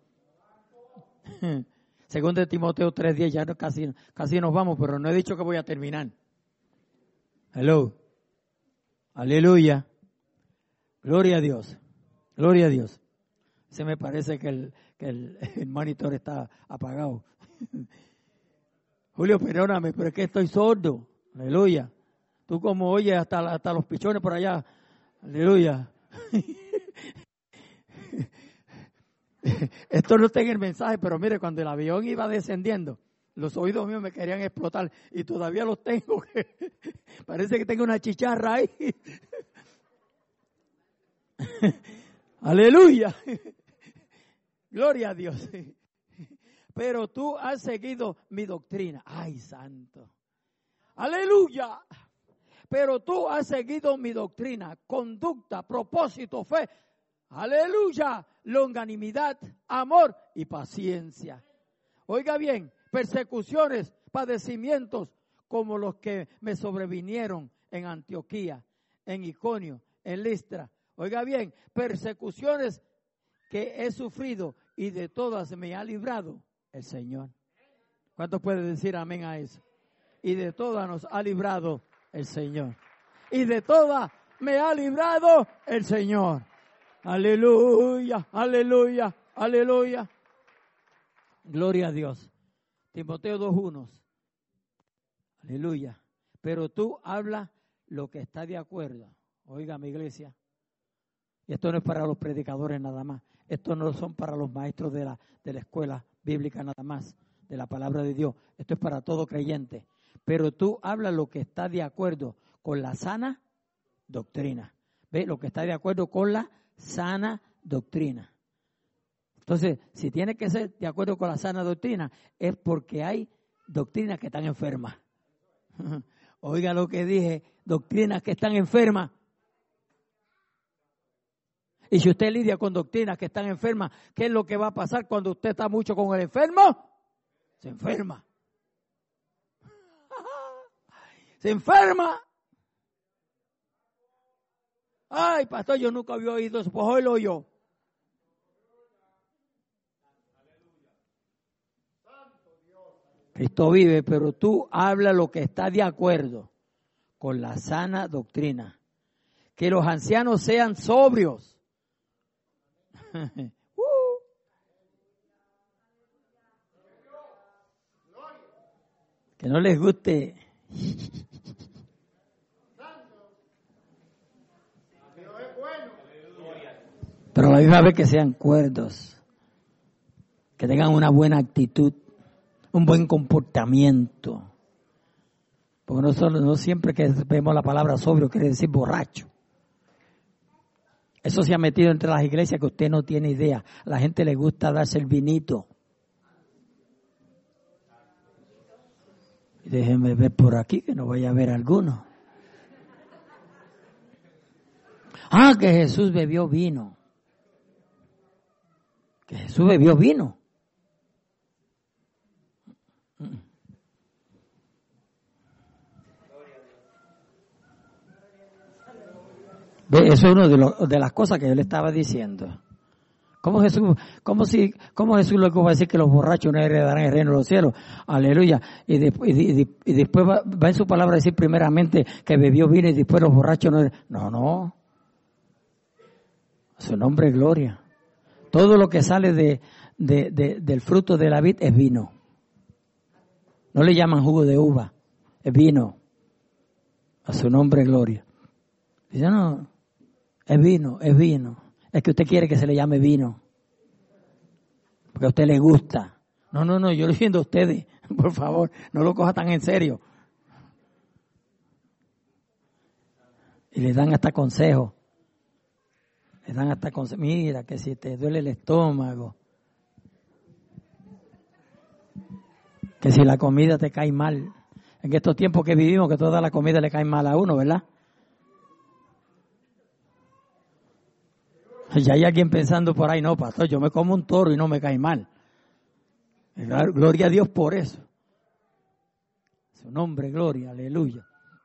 Segundo de Timoteo tres diez, ya no, casi, casi nos vamos, pero no he dicho que voy a terminar. Hello. Aleluya. Gloria a Dios. Gloria a Dios. Se me parece que el, que el, el monitor está apagado. Julio, perdóname, pero es que estoy sordo. Aleluya. Tú como oyes hasta, hasta los pichones por allá. Aleluya. Esto no está en el mensaje, pero mire, cuando el avión iba descendiendo, los oídos míos me querían explotar y todavía los tengo. Parece que tengo una chicharra ahí. Aleluya. Gloria a Dios. Pero tú has seguido mi doctrina. Ay, santo. Aleluya. Pero tú has seguido mi doctrina, conducta, propósito, fe. Aleluya. Longanimidad, amor y paciencia. Oiga bien, persecuciones, padecimientos como los que me sobrevinieron en Antioquía, en Iconio, en Listra. Oiga bien, persecuciones que he sufrido y de todas me ha librado el Señor. ¿Cuántos pueden decir amén a eso? Y de todas nos ha librado el Señor. Y de todas me ha librado el Señor. Aleluya, aleluya, aleluya. Gloria a Dios. Timoteo dos uno. Aleluya. Pero tú hablas lo que está de acuerdo. Oiga, mi iglesia. Y esto no es para los predicadores nada más. Esto no son para los maestros de la, de la escuela bíblica nada más, de la palabra de Dios. Esto es para todo creyente. Pero tú hablas lo que está de acuerdo con la sana doctrina. ¿Ve? Lo que está de acuerdo con la sana doctrina. Entonces, si tiene que ser de acuerdo con la sana doctrina, es porque hay doctrinas que están enfermas. Oiga lo que dije, doctrinas que están enfermas. Y si usted lidia con doctrinas que están enfermas, ¿qué es lo que va a pasar cuando usted está mucho con el enfermo? Se enferma. Se enferma. Ay, pastor, yo nunca había oído eso, pues hoy lo oyó. Cristo vive, pero tú habla lo que está de acuerdo con la sana doctrina. Que los ancianos sean sobrios. uh. Que no les guste. Pero a la misma vez que sean cuerdos. Que tengan una buena actitud. Un buen comportamiento. Porque no, solo, no siempre que vemos la palabra sobrio quiere decir borracho. Eso se ha metido entre las iglesias que usted no tiene idea. A la gente le gusta darse el vinito. Déjenme ver por aquí que no vaya a ver alguno. Ah, que Jesús bebió vino. Que Jesús bebió vino. Eso es una de, lo, de las cosas que yo le estaba diciendo. ¿Cómo Jesús, cómo si, cómo Jesús luego va a decir que los borrachos no heredarán el reino de los cielos? Aleluya. Y, de, y, y, y después va, va en su palabra a decir primeramente que bebió vino y después los borrachos no heredarán. No, no. Su nombre es gloria. Todo lo que sale de, de, de, del fruto de la vid es vino. No le llaman jugo de uva, es vino. A su nombre es gloria. Dice, no, es vino, es vino. Es que usted quiere que se le llame vino. Porque a usted le gusta. No, no, no, yo lo siento a ustedes. Por favor, no lo coja tan en serio. Y le dan hasta consejos. Le dan hasta consejos. Mira, que si te duele el estómago. Que si la comida te cae mal. En estos tiempos que vivimos, que toda la comida le cae mal a uno, ¿verdad? Ya hay alguien pensando por ahí, no, pastor, yo me como un toro y no me cae mal. Gloria a Dios por eso. Su nombre, gloria, aleluya.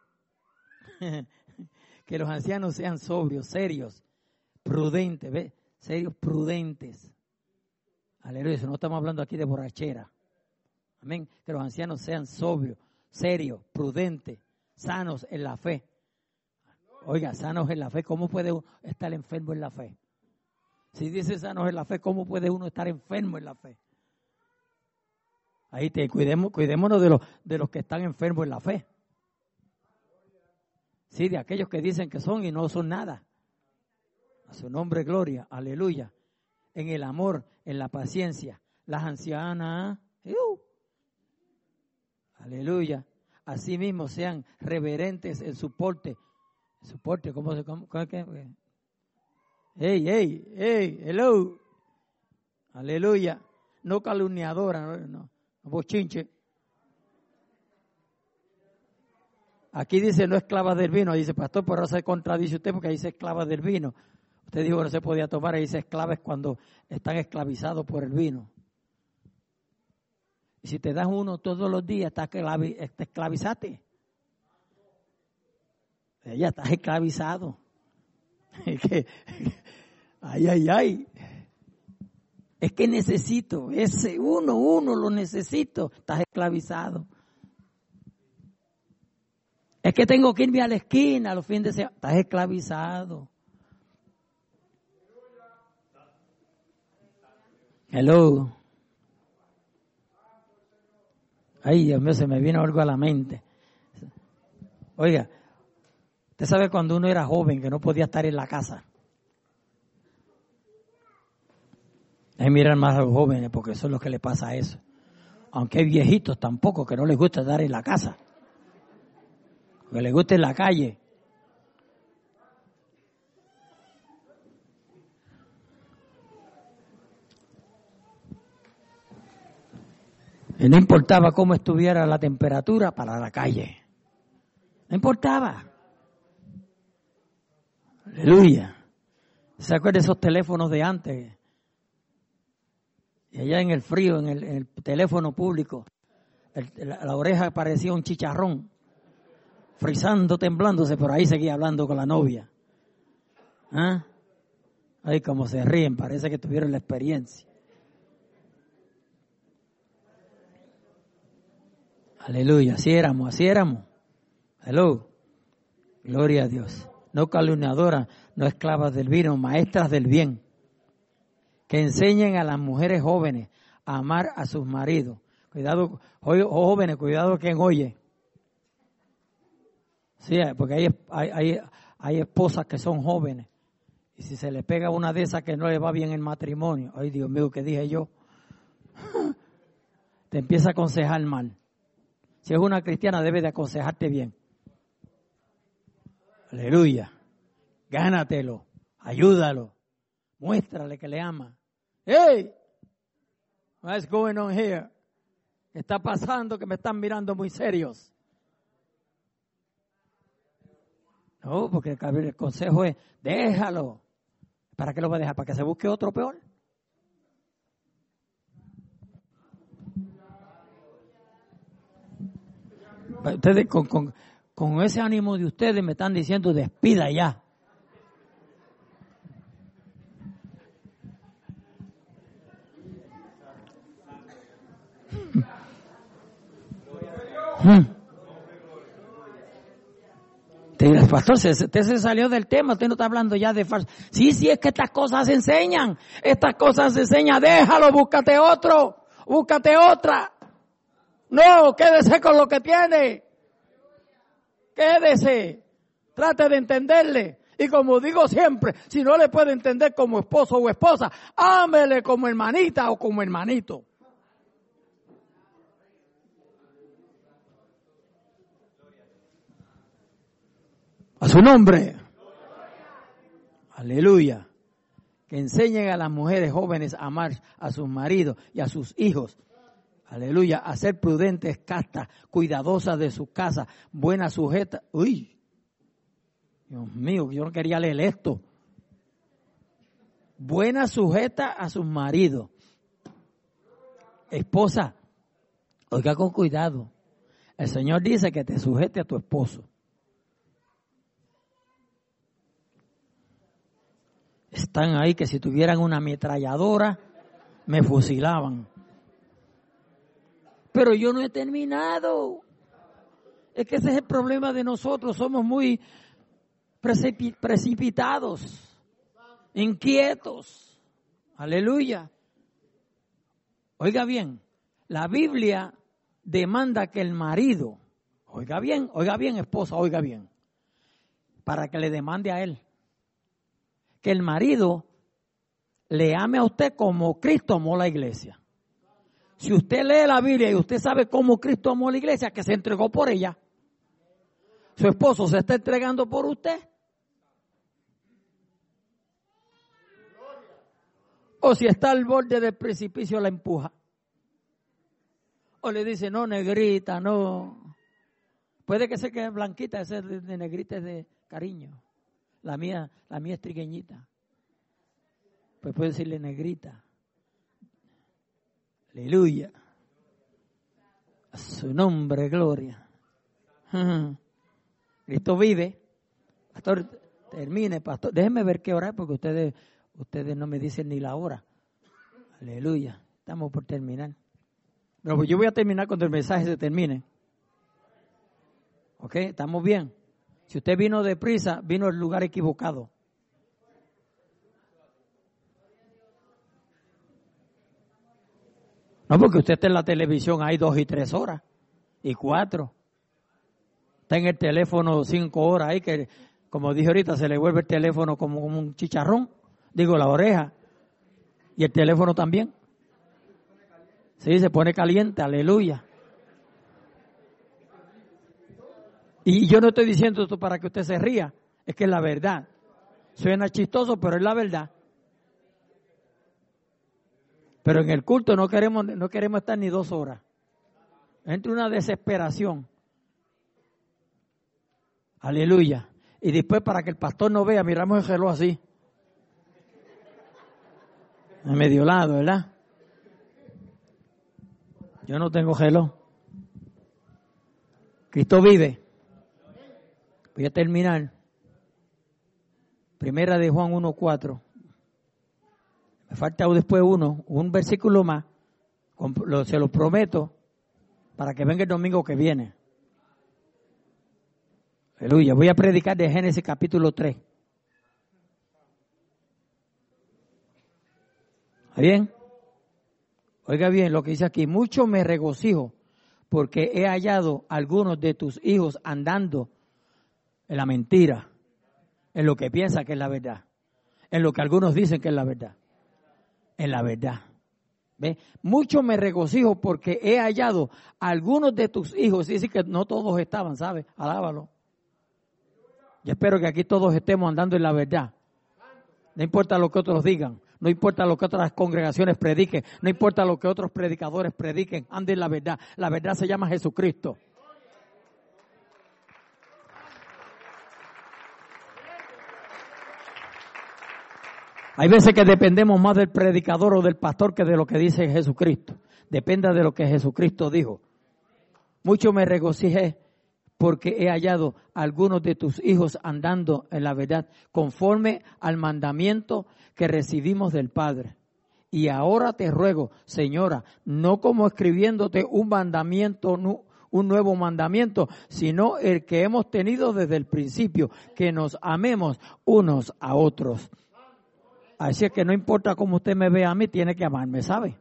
Que los ancianos sean sobrios, serios, prudentes, ¿ves? Serios, prudentes. Aleluya, no estamos hablando aquí de borrachera. Amén. Que los ancianos sean sobrios, serios, prudentes, sanos en la fe. Oiga, sanos en la fe, ¿cómo puede uno estar enfermo en la fe? Si dice sanos en la fe, ¿cómo puede uno estar enfermo en la fe? Ahí te cuidemos, cuidémonos de los, de los que están enfermos en la fe. Sí, de aquellos que dicen que son y no son nada. A su nombre, gloria, aleluya. En el amor, en la paciencia. Las ancianas, ¡uh! Aleluya. Asimismo sean reverentes en su porte. Su porte, ¿cómo se cómo, cómo, qué? Hey, hey, hey, hello. Aleluya. No calumniadora, no, no, no bochinche. Aquí dice no esclavas del vino. Dice, pastor, por eso se contradice usted porque dice esclavas del vino. Usted dijo que no se podía tomar y dice esclavas cuando están esclavizados por el vino. Y si te das uno todos los días, estás esclavizate. Ya estás esclavizado. Ay, ay, ay. Es que necesito, ese uno, uno lo necesito. Estás esclavizado. Es que tengo que irme a la esquina a los fines de semana. Estás esclavizado. Hello. Ay, Dios mío, se me vino algo a la mente. Oiga, usted sabe cuando uno era joven que no podía estar en la casa. Hay que mirar más a los jóvenes porque eso es lo que le pasa a eso. Aunque hay viejitos tampoco que no les gusta estar en la casa. Que les gusta en la calle. Y no importaba cómo estuviera la temperatura para la calle. No importaba. Aleluya. ¿Se acuerdan de esos teléfonos de antes? Y allá en el frío, en el, en el teléfono público, el, la, la oreja parecía un chicharrón. Frizando, temblándose, por ahí seguía hablando con la novia. ¿Ah? Ay, como se ríen, parece que tuvieron la experiencia. Aleluya, así éramos, así éramos. Hello. Gloria a Dios. No calumniadoras, no esclavas del vino, maestras del bien. Que enseñen a las mujeres jóvenes a amar a sus maridos. Cuidado, jóvenes, cuidado quien oye. Sí, porque hay, hay, hay, hay esposas que son jóvenes. Y si se le pega una de esas que no le va bien el matrimonio, ay Dios mío, ¿qué dije yo? Te empieza a aconsejar mal. Si es una cristiana, debe de aconsejarte bien. Aleluya. Gánatelo. Ayúdalo. Muéstrale que le ama. Hey, what's going on here? ¿Qué está pasando que me están mirando muy serios? No, porque el consejo es, déjalo. ¿Para qué lo va a dejar? ¿Para que se busque otro peor? Ustedes con, con, con ese ánimo de ustedes me están diciendo despida ya. El pastor, usted se salió del tema, usted no está hablando ya de falso. Sí, sí, es que estas cosas se enseñan, estas cosas se enseñan, déjalo, búscate otro, búscate otra. No, quédese con lo que tiene. Quédese. Trate de entenderle. Y como digo siempre, si no le puede entender como esposo o esposa, ámele como hermanita o como hermanito. A su nombre. Aleluya. Que enseñen a las mujeres jóvenes a amar a sus maridos y a sus hijos. Aleluya, a ser prudentes, castas, cuidadosas de sus casas, buenas, sujetas. Uy, Dios mío, yo no quería leer esto. Buenas, sujetas a sus maridos. Esposa, oiga con cuidado. El Señor dice que te sujete a tu esposo. Están ahí que si tuvieran una ametralladora, me fusilaban. Pero yo no he terminado. Es que ese es el problema de nosotros. Somos muy precipitados, inquietos. Aleluya. Oiga bien, La Biblia demanda que el marido, oiga bien, oiga bien, esposa, oiga bien, para que le demande a él, que el marido le ame a usted como Cristo amó la iglesia. Si usted lee la Biblia y usted sabe cómo Cristo amó la iglesia, que se entregó por ella, su esposo se está entregando por usted. O si está al borde del precipicio, la empuja. O le dice, no, negrita, no. Puede que sea que es blanquita, ese de, de negrita es de cariño. La mía, la mía es trigueñita. Pues puede decirle negrita. Aleluya. A su nombre, gloria. Cristo vive. Pastor, termine, pastor. Déjenme ver qué hora es, porque ustedes, ustedes no me dicen ni la hora. Aleluya. Estamos por terminar. Pero pues yo voy a terminar cuando el mensaje se termine. ¿Ok? ¿Estamos bien? Si usted vino deprisa, vino al lugar equivocado. No, porque usted está en la televisión, hay dos y tres horas, y cuatro. Está en el teléfono cinco horas ahí, que como dije ahorita, se le vuelve el teléfono como, como un chicharrón, digo la oreja, y el teléfono también. Sí, se pone caliente, aleluya. Y yo no estoy diciendo esto para que usted se ría, es que es la verdad. Suena chistoso, pero es la verdad. Pero en el culto no queremos, no queremos estar ni dos horas. Entra una desesperación. Aleluya. Y después, para que el pastor no vea, miramos el reloj así. A medio lado, ¿verdad? Yo no tengo reloj. Cristo vive. Voy a terminar. Primera de Juan uno cuatro. Me falta después uno, un versículo más. Se lo prometo para que venga el domingo que viene. Aleluya. Voy a predicar de Génesis capítulo tres. ¿Está bien? Oiga bien lo que dice aquí. Mucho me regocijo porque he hallado a algunos de tus hijos andando en la mentira, en lo que piensan que es la verdad, en lo que algunos dicen que es la verdad, en la verdad. ¿Ve? Mucho me regocijo porque he hallado a algunos de tus hijos. Y dice que no todos estaban, ¿sabes? Alábalo. Yo espero que aquí todos estemos andando en la verdad. No importa lo que otros digan, no importa lo que otras congregaciones prediquen, no importa lo que otros predicadores prediquen, ande en la verdad. La verdad se llama Jesucristo. Hay veces que dependemos más del predicador o del pastor que de lo que dice Jesucristo. Depende de lo que Jesucristo dijo. Mucho me regocijé porque he hallado a algunos de tus hijos andando en la verdad, conforme al mandamiento que recibimos del Padre. Y ahora te ruego, Señora, no como escribiéndote un mandamiento, un nuevo mandamiento, sino el que hemos tenido desde el principio, que nos amemos unos a otros. Así es que no importa cómo usted me vea a mí, tiene que amarme, ¿sabe?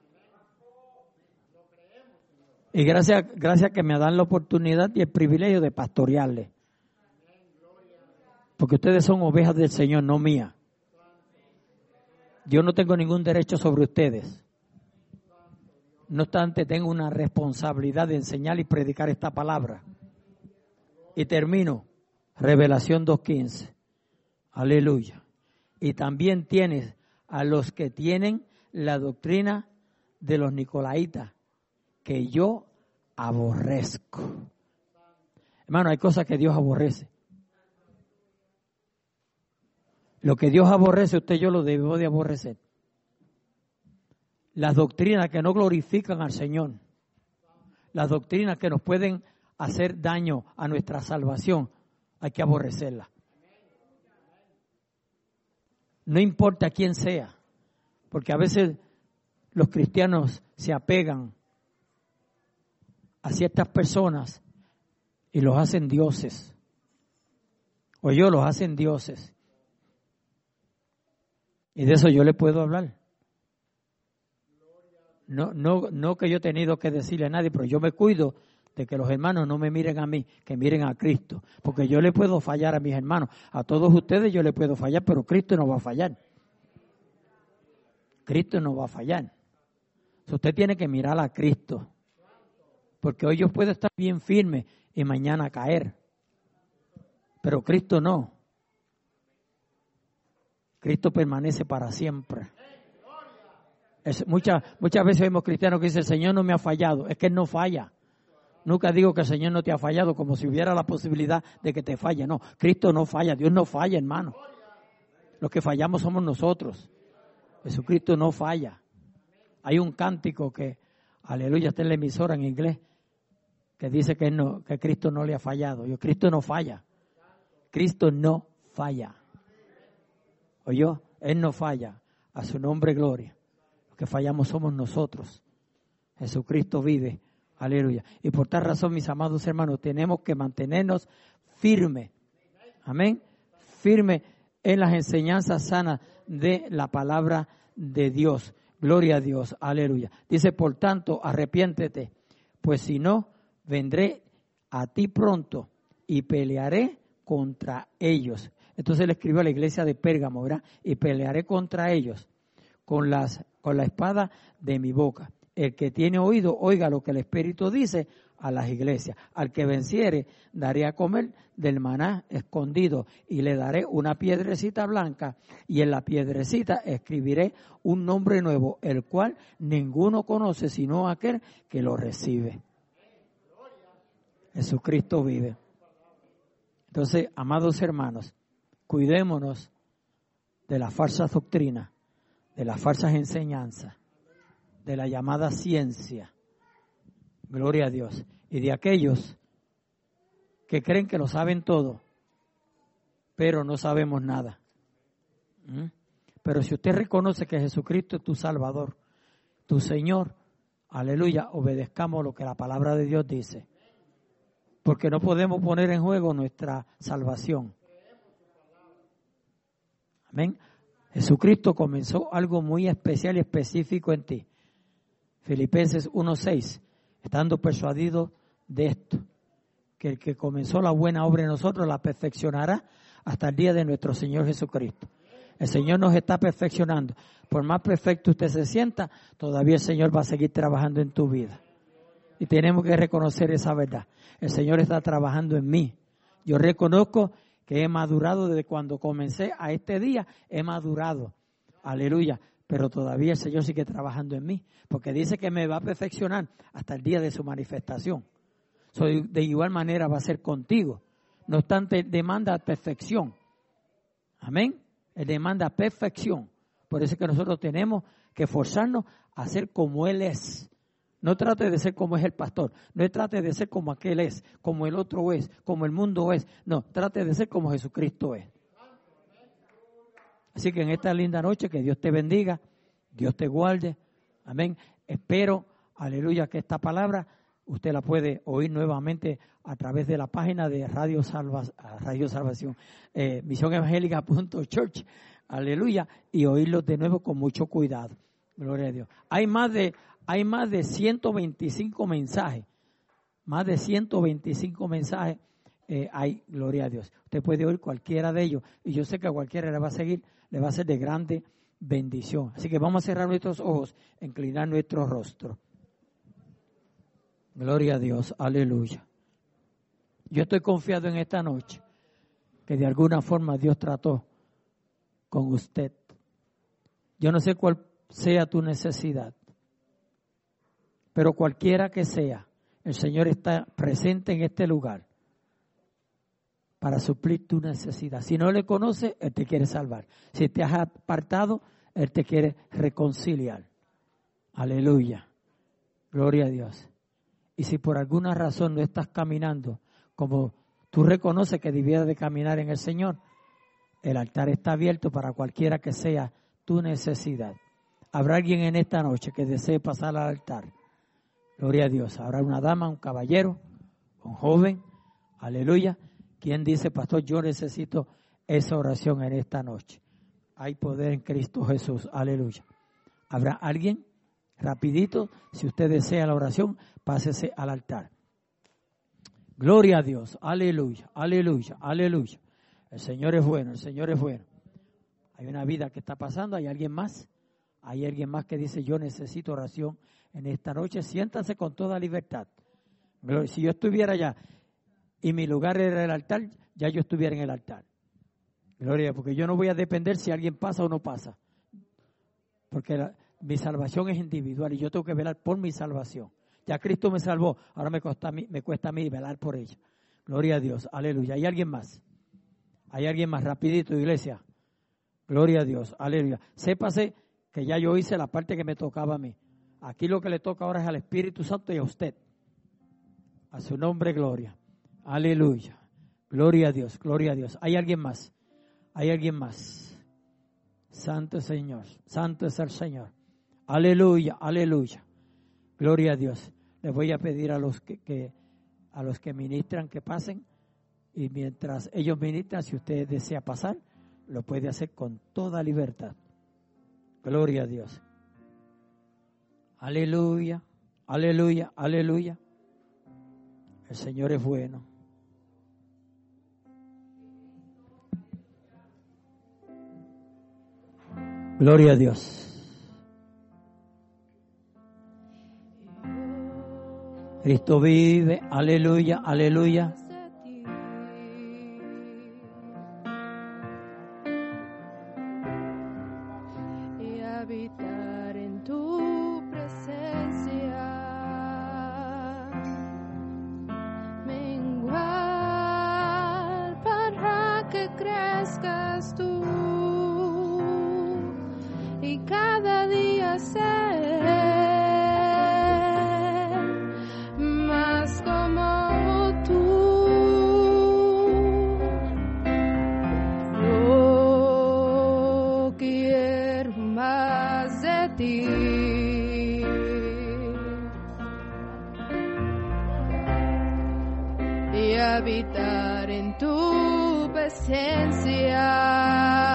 Y gracias, gracias que me dan la oportunidad y el privilegio de pastorearle. Porque ustedes son ovejas del Señor, no mías. Yo no tengo ningún derecho sobre ustedes. No obstante, tengo una responsabilidad de enseñar y predicar esta palabra. Y termino. Revelación dos quince. Aleluya. Y también tienes a los que tienen la doctrina de los nicolaitas, que yo aborrezco. Hermano, hay cosas que Dios aborrece. Lo que Dios aborrece, usted y yo lo debemos de aborrecer. Las doctrinas que no glorifican al Señor. Las doctrinas que nos pueden hacer daño a nuestra salvación, hay que aborrecerlas. No importa quién sea, porque a veces los cristianos se apegan a ciertas personas y los hacen dioses. O yo los hacen dioses. Y de eso yo le puedo hablar. No, no, no que yo he tenido que decirle a nadie, pero yo me cuido de que los hermanos no me miren a mí, que miren a Cristo. Porque yo le puedo fallar a mis hermanos. A todos ustedes yo le puedo fallar, pero Cristo no va a fallar. Cristo no va a fallar. Usted tiene que mirar a Cristo. Porque hoy yo puedo estar bien firme y mañana caer. Pero Cristo no. Cristo permanece para siempre. Es, muchas, muchas veces vemos cristianos que dicen, el Señor no me ha fallado. Es que Él no falla. Nunca digo que el Señor no te ha fallado, como si hubiera la posibilidad de que te falle. No, Cristo no falla, Dios no falla, hermano. Los que fallamos somos nosotros. Jesucristo no falla. Hay un cántico que, aleluya, está en la emisora en inglés, que dice que, no, que Cristo no le ha fallado. Yo, Cristo no falla. Cristo no falla. ¿Oyó? Él no falla. A su nombre, gloria. Los que fallamos somos nosotros. Jesucristo vive. Aleluya. Y por tal razón, mis amados hermanos, tenemos que mantenernos firmes. Amén. Firmes en las enseñanzas sanas de la palabra de Dios. Gloria a Dios. Aleluya. Dice, por tanto, arrepiéntete, pues si no, vendré a ti pronto y pelearé contra ellos. Entonces le escribió a la iglesia de Pérgamo, ¿verdad? Y pelearé contra ellos con las con la espada de mi boca. El que tiene oído, oiga lo que el Espíritu dice a las iglesias. Al que venciere, daré a comer del maná escondido y le daré una piedrecita blanca y en la piedrecita escribiré un nombre nuevo, el cual ninguno conoce sino aquel que lo recibe. Jesucristo vive. Entonces, amados hermanos, cuidémonos de las falsas doctrinas, de las falsas enseñanzas, de la llamada ciencia, gloria a Dios, y de aquellos que creen que lo saben todo, pero no sabemos nada. ¿Mm? Pero si usted reconoce que Jesucristo es tu Salvador, tu Señor, aleluya, obedezcamos lo que la palabra de Dios dice, porque no podemos poner en juego nuestra salvación. Amén. Jesucristo comenzó algo muy especial y específico en ti. Filipenses uno seis, estando persuadido de esto, que el que comenzó la buena obra en nosotros la perfeccionará hasta el día de nuestro Señor Jesucristo. El Señor nos está perfeccionando. Por más perfecto usted se sienta, todavía el Señor va a seguir trabajando en tu vida. Y tenemos que reconocer esa verdad. El Señor está trabajando en mí. Yo reconozco que he madurado desde cuando comencé a este día, he madurado. Aleluya. Pero todavía el Señor sigue trabajando en mí, porque dice que me va a perfeccionar hasta el día de su manifestación. So, de igual manera va a ser contigo. No obstante, demanda perfección. Amén. Él demanda perfección. Por eso es que nosotros tenemos que esforzarnos a ser como Él es. No trate de ser como es el pastor. No trate de ser como aquel es, como el otro es, como el mundo es. No, trate de ser como Jesucristo es. Así que en esta linda noche que Dios te bendiga, Dios te guarde. Amén. Espero, aleluya, que esta palabra usted la puede oír nuevamente a través de la página de Radio, Salva, Radio Salvación, eh, misión evangélica punto church. Aleluya. Y oírlos de nuevo con mucho cuidado. Gloria a Dios. Hay más de, hay más de ciento veinticinco mensajes. Más de ciento veinticinco mensajes eh, hay, gloria a Dios. Usted puede oír cualquiera de ellos. Y yo sé que a cualquiera le va a seguir, le va a ser de grande bendición. Así que vamos a cerrar nuestros ojos, inclinar nuestro rostro. Gloria a Dios, aleluya. Yo estoy confiado en esta noche que de alguna forma Dios trató con usted. Yo no sé cuál sea tu necesidad, pero cualquiera que sea, el Señor está presente en este lugar para suplir tu necesidad. Si no le conoces, Él te quiere salvar. Si te has apartado, Él te quiere reconciliar. Aleluya. Gloria a Dios. Y si por alguna razón no estás caminando como tú reconoces que debieras de caminar en el Señor, el altar está abierto para cualquiera que sea tu necesidad. Habrá alguien en esta noche que desee pasar al altar. Gloria a Dios. Habrá una dama, un caballero, un joven. Aleluya. ¿Quién dice, pastor, yo necesito esa oración en esta noche? Hay poder en Cristo Jesús. Aleluya. ¿Habrá alguien? Rapidito, si usted desea la oración, pásese al altar. Gloria a Dios, aleluya, aleluya, aleluya. El Señor es bueno, el Señor es bueno. Hay una vida que está pasando, hay alguien más, hay alguien más que dice, yo necesito oración en esta noche, siéntanse con toda libertad. Si yo estuviera allá y mi lugar era el altar, ya yo estuviera en el altar. Gloria, porque yo no voy a depender si alguien pasa o no pasa. Porque la, mi salvación es individual y yo tengo que velar por mi salvación. Ya Cristo me salvó, ahora me cuesta a mí, me cuesta a mí velar por ella. Gloria a Dios, aleluya. ¿Hay alguien más? ¿Hay alguien más? Rapidito, iglesia. Gloria a Dios, aleluya. Sépase que ya yo hice la parte que me tocaba a mí. Aquí lo que le toca ahora es al Espíritu Santo y a usted. A su nombre, gloria. Aleluya. Gloria a Dios, gloria a Dios. ¿Hay alguien más? ¿Hay alguien más? Santo Señor, santo es el Señor. Aleluya, aleluya. Gloria a Dios. Les voy a pedir a los que, que a los que ministran que pasen, y mientras ellos ministran, si usted desea pasar, lo puede hacer con toda libertad. Gloria a Dios. Aleluya, aleluya, aleluya. El Señor es bueno. Gloria a Dios. Cristo vive, aleluya, aleluya. Y habitar en tu presencia, menguar para que crezcas tú y cada día ser más como tú. Yo quiero más de ti. Y habitar en tu presencia.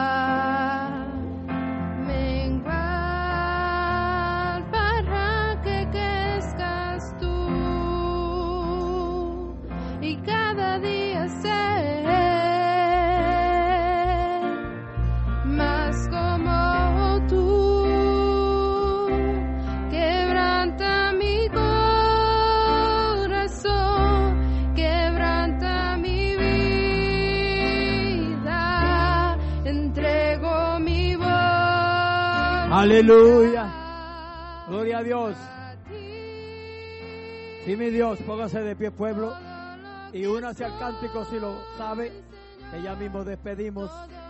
Aleluya. Gloria a Dios. Sí, mi Dios, póngase de pie, pueblo, y únase al cántico si lo sabe, que ya mismo despedimos.